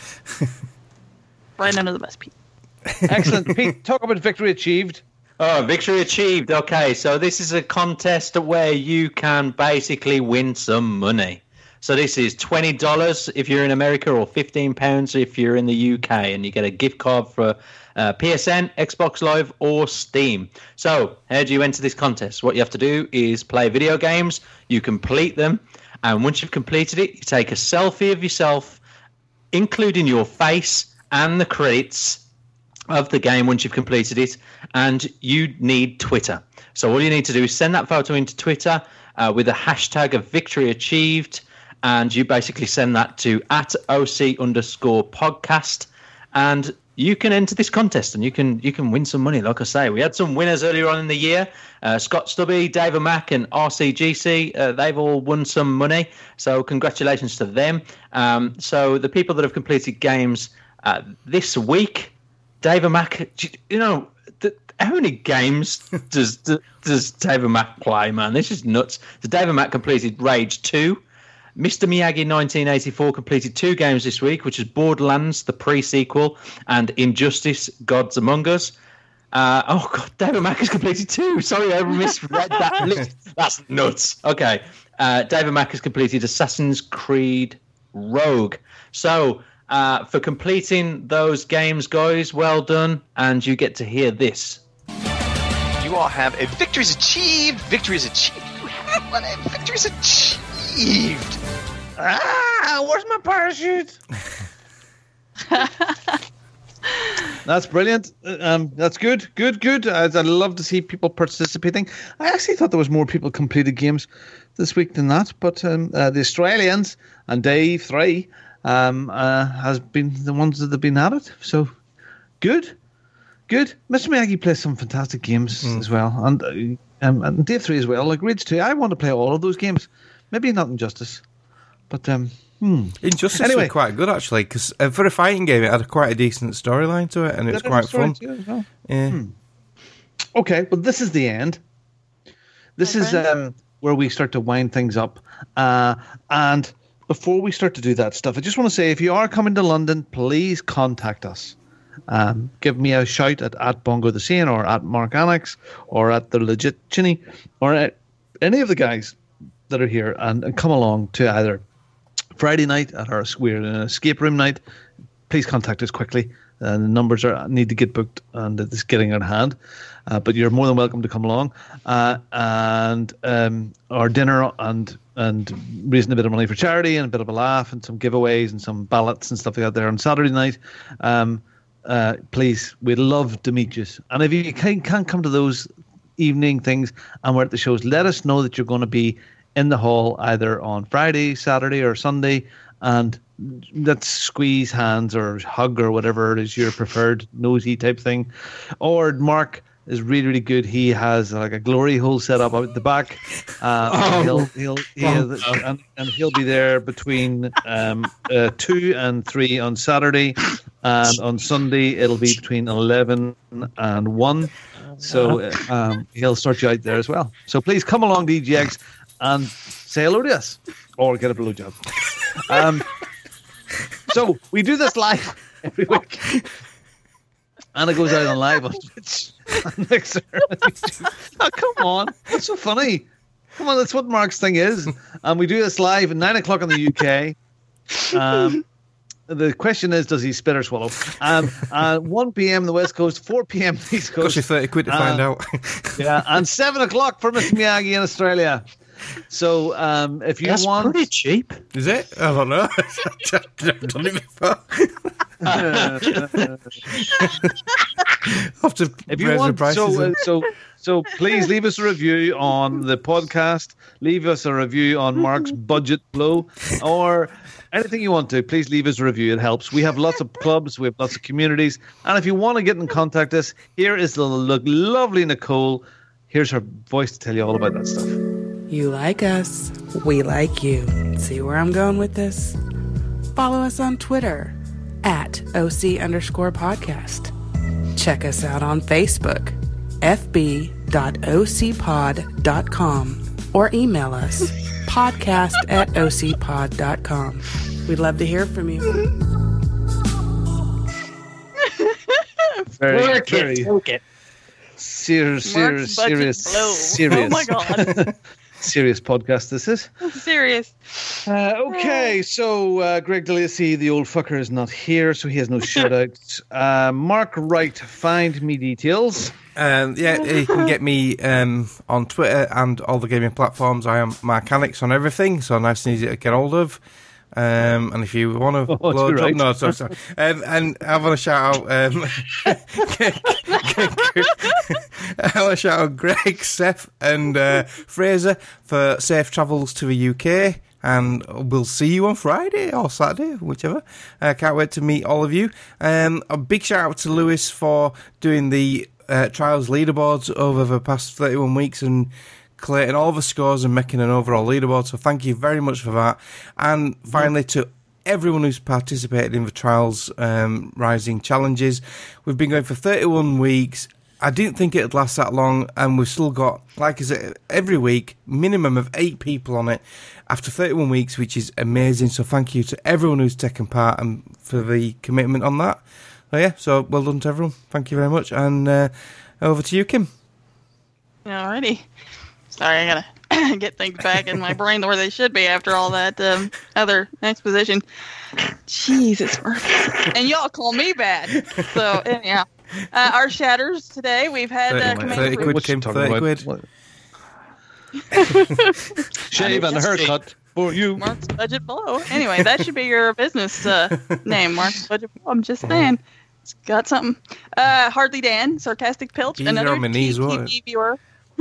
Right under the best, Pete. Excellent, Pete. Talk about victory achieved. Oh, victory achieved. Okay, so this is a contest where you can basically win some money. So this is twenty dollars if you're in America, or fifteen pounds if you're in the U K, and you get a gift card for uh, P S N, Xbox Live, or Steam. So how do you enter this contest? What you have to do is play video games, you complete them, and once you've completed it, you take a selfie of yourself, including your face and the credits of the game once you've completed it, and you need Twitter. So all you need to do is send that photo into Twitter uh, with a hashtag of victory achieved, and you basically send that to at OC underscore podcast, and you can enter this contest and you can you can win some money. Like I say, we had some winners earlier on in the year. Uh, Scott Stubby, David Mack, and R C G C, uh, they've all won some money. So congratulations to them. Um, so the people that have completed games uh, this week, David Mack, you know, th- how many games does does David Mack play, man? This is nuts. So David Mack completed Rage two. Mister Miyagi nineteen eighty-four completed two games this week, which is Borderlands, the pre-sequel, and Injustice, Gods Among Us. Uh, oh, God, David Mack has completed two. Sorry, I misread that list. That's nuts. Okay, uh, David Mack has completed Assassin's Creed Rogue. So, uh, for completing those games, guys, well done, and you get to hear this. You all have a victories achieved. Victories achieved. You have one. A victories achieved. Ah, where's my parachute? That's brilliant. Um, that's good, good, good. I'd, I'd love to see people participating. I actually thought there was more people completed games this week than that, but um, uh, the Australians and Dave three um, uh, has been the ones that have been at it. So good, good. Mister Miyagi plays some fantastic games mm. as well, and uh, um, and Dave three as well. Like Rage two, I want to play all of those games. Maybe not Injustice, but um, hmm. Injustice anyway. was quite good actually, because uh, for a fighting game, it had a quite a decent storyline to it, and it was quite fun. Well. Yeah. Hmm. Okay, well, this is the end. This okay. is um, where we start to wind things up. Uh, and before we start to do that stuff, I just want to say, if you are coming to London, please contact us. Um, give me a shout at, at Bongo the Sane or at Mark Annex or at the Legit Chinny or at any of the guys that are here, and, and come along to either Friday night at our we're in an escape room night. Please contact us quickly. Uh, the numbers are need to get booked, and it's getting in hand. Uh, but you're more than welcome to come along. Uh, and um, our dinner and and raising a bit of money for charity and a bit of a laugh and some giveaways and some ballots and stuff like that there on Saturday night. Um, uh, please, we'd love to meet you. And if you can, can't come to those evening things and we're at the shows, let us know that you're going to be in the hall either on Friday, Saturday, or Sunday, and let's squeeze hands or hug or whatever it is your preferred nosy type thing. Or Mark is really, really good. He has like a glory hole set up out the back. Uh, oh. He'll he'll he'll oh. and, and he'll be there between um, uh, two and three on Saturday, and on Sunday it'll be between eleven and one. So uh, um, he'll start you out there as well. So please come along, D J X, and say hello to us or get a blowjob. Um, so we do this live every week, and it goes out on live on Twitch and Mixer. Oh, come on, what's so funny? Come on, that's what Mark's thing is. And we do this live at nine o'clock in the U K. Um, the question is, does he spit or swallow? Um, uh, one p.m. the West Coast, four p.m. the East Coast. Cost you thirty quid to uh, find out. Yeah, and seven o'clock for Mister Miyagi in Australia. So um, if you That's want, pretty cheap. Is it? I don't know. I've done it before. Have to if you want, so uh, so so please leave us a review on the podcast. Leave us a review on Mark's Budget Blow, or anything you want to. Please leave us a review. It helps. We have lots of clubs. We have lots of communities, and if you want to get in contact us, here is the lo- lovely Nicole. Here's her voice to tell you all about that stuff. You like us, we like you. See where I'm going with this? Follow us on Twitter at O C underscore podcast. Check us out on Facebook, f b dot o c pod dot com, or email us, podcast at o c pod dot com. We'd love to hear from you. Very, Work very it, work it. serious, serious, Mark's budget serious, blow. serious. Oh my God. Serious podcast this is. Serious. Uh, okay, so uh, Greg DeLacy, the old fucker, is not here, so he has no shout-outs. Uh, Mark Wright, find me details. Um, yeah, you can get me um, on Twitter and all the gaming platforms. I am Mark Annex on everything, so nice and easy to get hold of. Um, and if you want to oh, blow right. no, sorry, sorry. Um, and I want to shout out, um, I want to shout out Greg, Seth, and uh, Fraser for safe travels to the U K. And we'll see you on Friday or Saturday, whichever. I uh, can't wait to meet all of you. Um, a big shout out to Lewis for doing the uh, trials leaderboards over the past thirty-one weeks and collating all the scores and making an overall leaderboard, so thank you very much for that. And finally, to everyone who's participated in the Trials um, Rising challenges, we've been going for thirty-one weeks. I didn't think it'd last that long, and we've still got, like I said, every week, minimum of eight people on it after thirty-one weeks, which is amazing. So thank you to everyone who's taken part and for the commitment on that. So yeah, so well done to everyone. Thank you very much. And uh, over to you, Kim. Alrighty. Sorry, I gotta get things back in my brain where they should be after all that um, other exposition. Jesus, and y'all call me bad. So anyhow, uh, our shatters today. We've had uh, thirty quid, Kim. Thirty quid. Shave and a haircut for you. Mark's Budget Blow. Anyway, that should be your business uh, name, Mark's Budget Blow. I'm just saying. It's got something. Uh, Hardly Dan, Sarcastic Pilch, Easier another on my knees, T won't V it? viewer.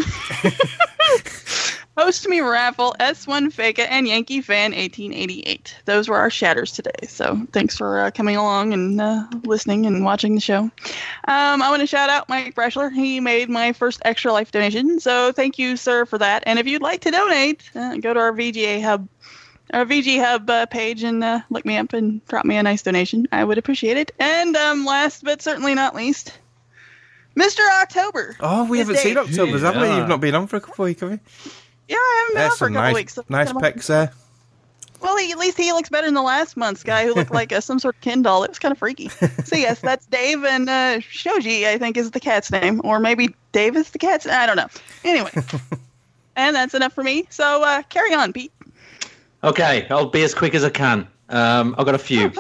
Host Me Raffle, S one Faka, and Yankee Fan eighteen eighty-eight. Those were our shatters today. So thanks for uh, coming along and uh, listening and watching the show. Um, I want to shout out Mike Brashler. He made my first Extra Life donation. So thank you, sir, for that. And if you'd like to donate, uh, go to our V G A Hub, our V G Hub uh, page and uh, look me up and drop me a nice donation. I would appreciate it. And um, last but certainly not least, Mister October. Oh, we haven't Dave. seen October's, have we? Yeah. You've not been on for a couple of weeks, have you? Yeah, I haven't been There's out for a some couple nice, weeks. So nice kinda- pecs there. Well, he, at least he looks better than the last month's guy who looked like a, some sort of Ken doll. It was kind of freaky. So yes, that's Dave, and uh, Shoji, I think, is the cat's name, or maybe Dave is the cat's. I don't know. Anyway, and that's enough for me. So uh, carry on, Pete. Okay, I'll be as quick as I can. Um, I've got a few.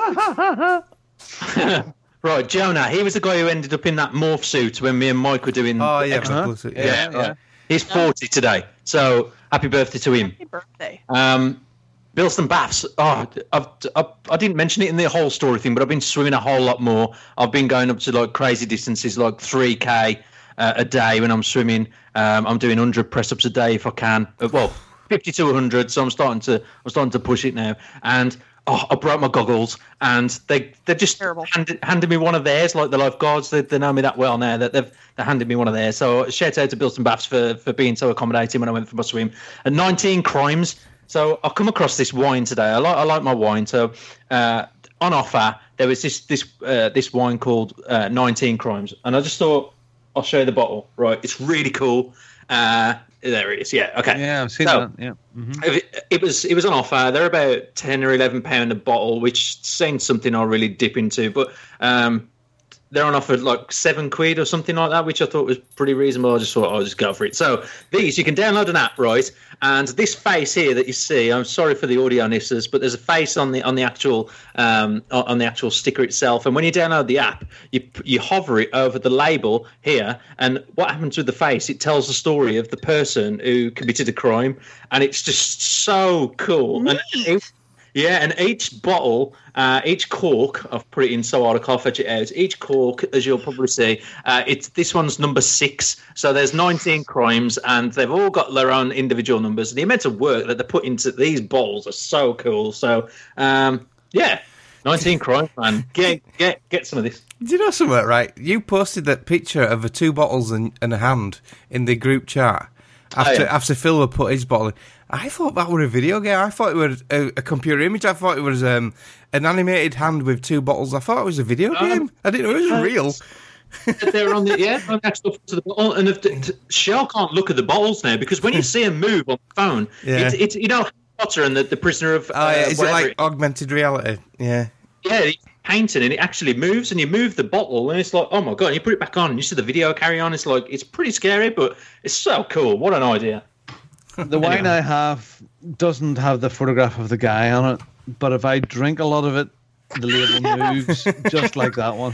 Right, Jonah. He was the guy who ended up in that morph suit when me and Mike were doing. Oh, yeah, extra- morph suit, yeah, yeah, right. yeah. He's forty today, so happy birthday to him. Happy birthday. Um, Bilston Baths. Oh, I've, I've, I didn't mention it in the whole story thing, but I've been swimming a whole lot more. I've been going up to like crazy distances, like three K uh, a day when I'm swimming. Um, I'm doing one hundred press ups a day if I can. Uh, well, fifty to one hundred. So I'm starting to I'm starting to push it now. And oh, I broke my goggles, and they they just handed, handed me one of theirs, like the lifeguards. They, they know me that well now that they've they handed me one of theirs. So shout out to Bilston Baths for for being so accommodating when I went for my swim. And nineteen crimes. So I've come across this wine today. I like I like my wine. So uh, on offer there was this this uh, this wine called uh, nineteen Crimes, and I just thought I'll show you the bottle. Right, it's really cool. Uh, there it is. Yeah. Okay. Yeah, I've seen so, that. Yeah. Mm-hmm. It, it was it was on offer. They're about ten or eleven pound a bottle, which seems something I'll really dip into. But um, they're on offer like seven quid or something like that, which I thought was pretty reasonable. I just thought I'll just go for it. So these, you can download an app, right? And this face here that you see, I'm sorry for the audio listeners, but there's a face on the on the actual um, on the actual sticker itself. And when you download the app, you you hover it over the label here, and what happens with the face? It tells the story of the person who committed a crime, and it's just so cool. And it, yeah, and each bottle, uh, each cork, I've put it in so hard I can't fetch it out. Each cork, as you'll probably see, uh, it's this one's number six. So there's nineteen crimes, and they've all got their own individual numbers. The amount of work that they put into these bottles are so cool. So, um, yeah, nineteen crimes, man. Get get get some of this. Do you know something, right? You posted that picture of the two bottles and, and a hand in the group chat after Oh, yeah. after Phil had put his bottle in. I thought that were a video game. I thought it was a, a computer image. I thought it was um, an animated hand with two bottles. I thought it was a video Um, game. I didn't know it was real. They're on the yeah, on the actual to the bottle, and if the, Shell can't look at the bottles now because when you see them move on the phone, Yeah. it's, it's you know Harry Potter and the, the prisoner of. Oh, yeah. uh, Is it whatever like augmented reality? Yeah. Yeah, it's painting and it actually moves, and you move the bottle, and it's like, oh my god! And you put it back on, and you see the video carry on. It's like it's pretty scary, but it's so cool. What an idea! The wine I have doesn't have the photograph of the guy on it, but if I drink a lot of it, the label moves just like that one.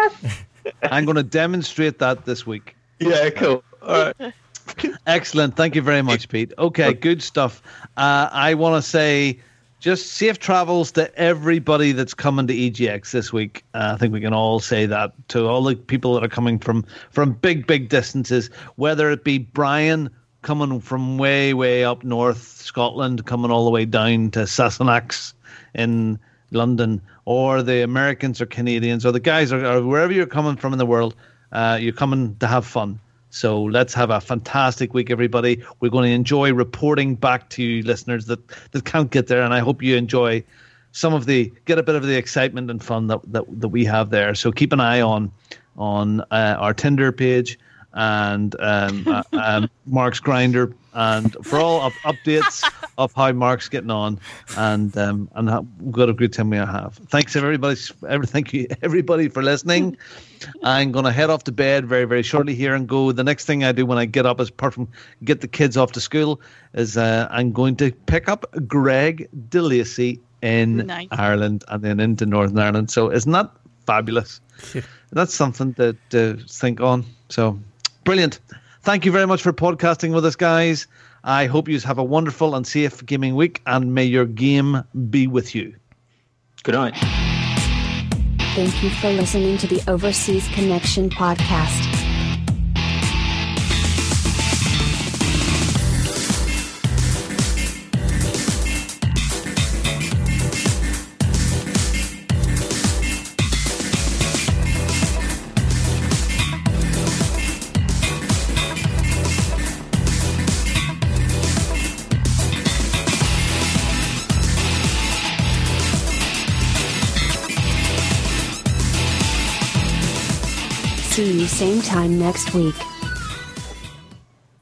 I'm going to demonstrate that this week. Yeah, cool. All right. Excellent. Thank you very much, Pete. Okay, good stuff. Uh, I want to say just safe travels to everybody that's coming to E G X this week. Uh, I think we can all say that to all the people that are coming from, from big, big distances, whether it be Brian coming from way, way up north, Scotland, coming all the way down to Sassenachs in London, or the Americans or Canadians, or the guys, or, or wherever you're coming from in the world, uh, you're coming to have fun. So let's have a fantastic week, everybody. We're going to enjoy reporting back to you listeners that, that can't get there, and I hope you enjoy some of the, get a bit of the excitement and fun that, that, that we have there. So keep an eye on, on uh, our Tinder page, and um, uh, um, Mark's Grinder, and for all up- updates of how Mark's getting on, and um, and how what a good time we have. Thanks everybody, every, thank you everybody for listening. I'm going to head off to bed very very shortly here and go. The next thing I do when I get up, is apart from get the kids off to school, is uh, I'm going to pick up Greg DeLacy in Nice. Ireland and then into Northern Ireland. So isn't that fabulous? That's something to, to think on. So brilliant. Thank you very much for podcasting with us, guys. I hope you have a wonderful and safe gaming week, and may your game be with you. Good night. Thank you for listening to the Overseas Connection podcast. See you same time next week.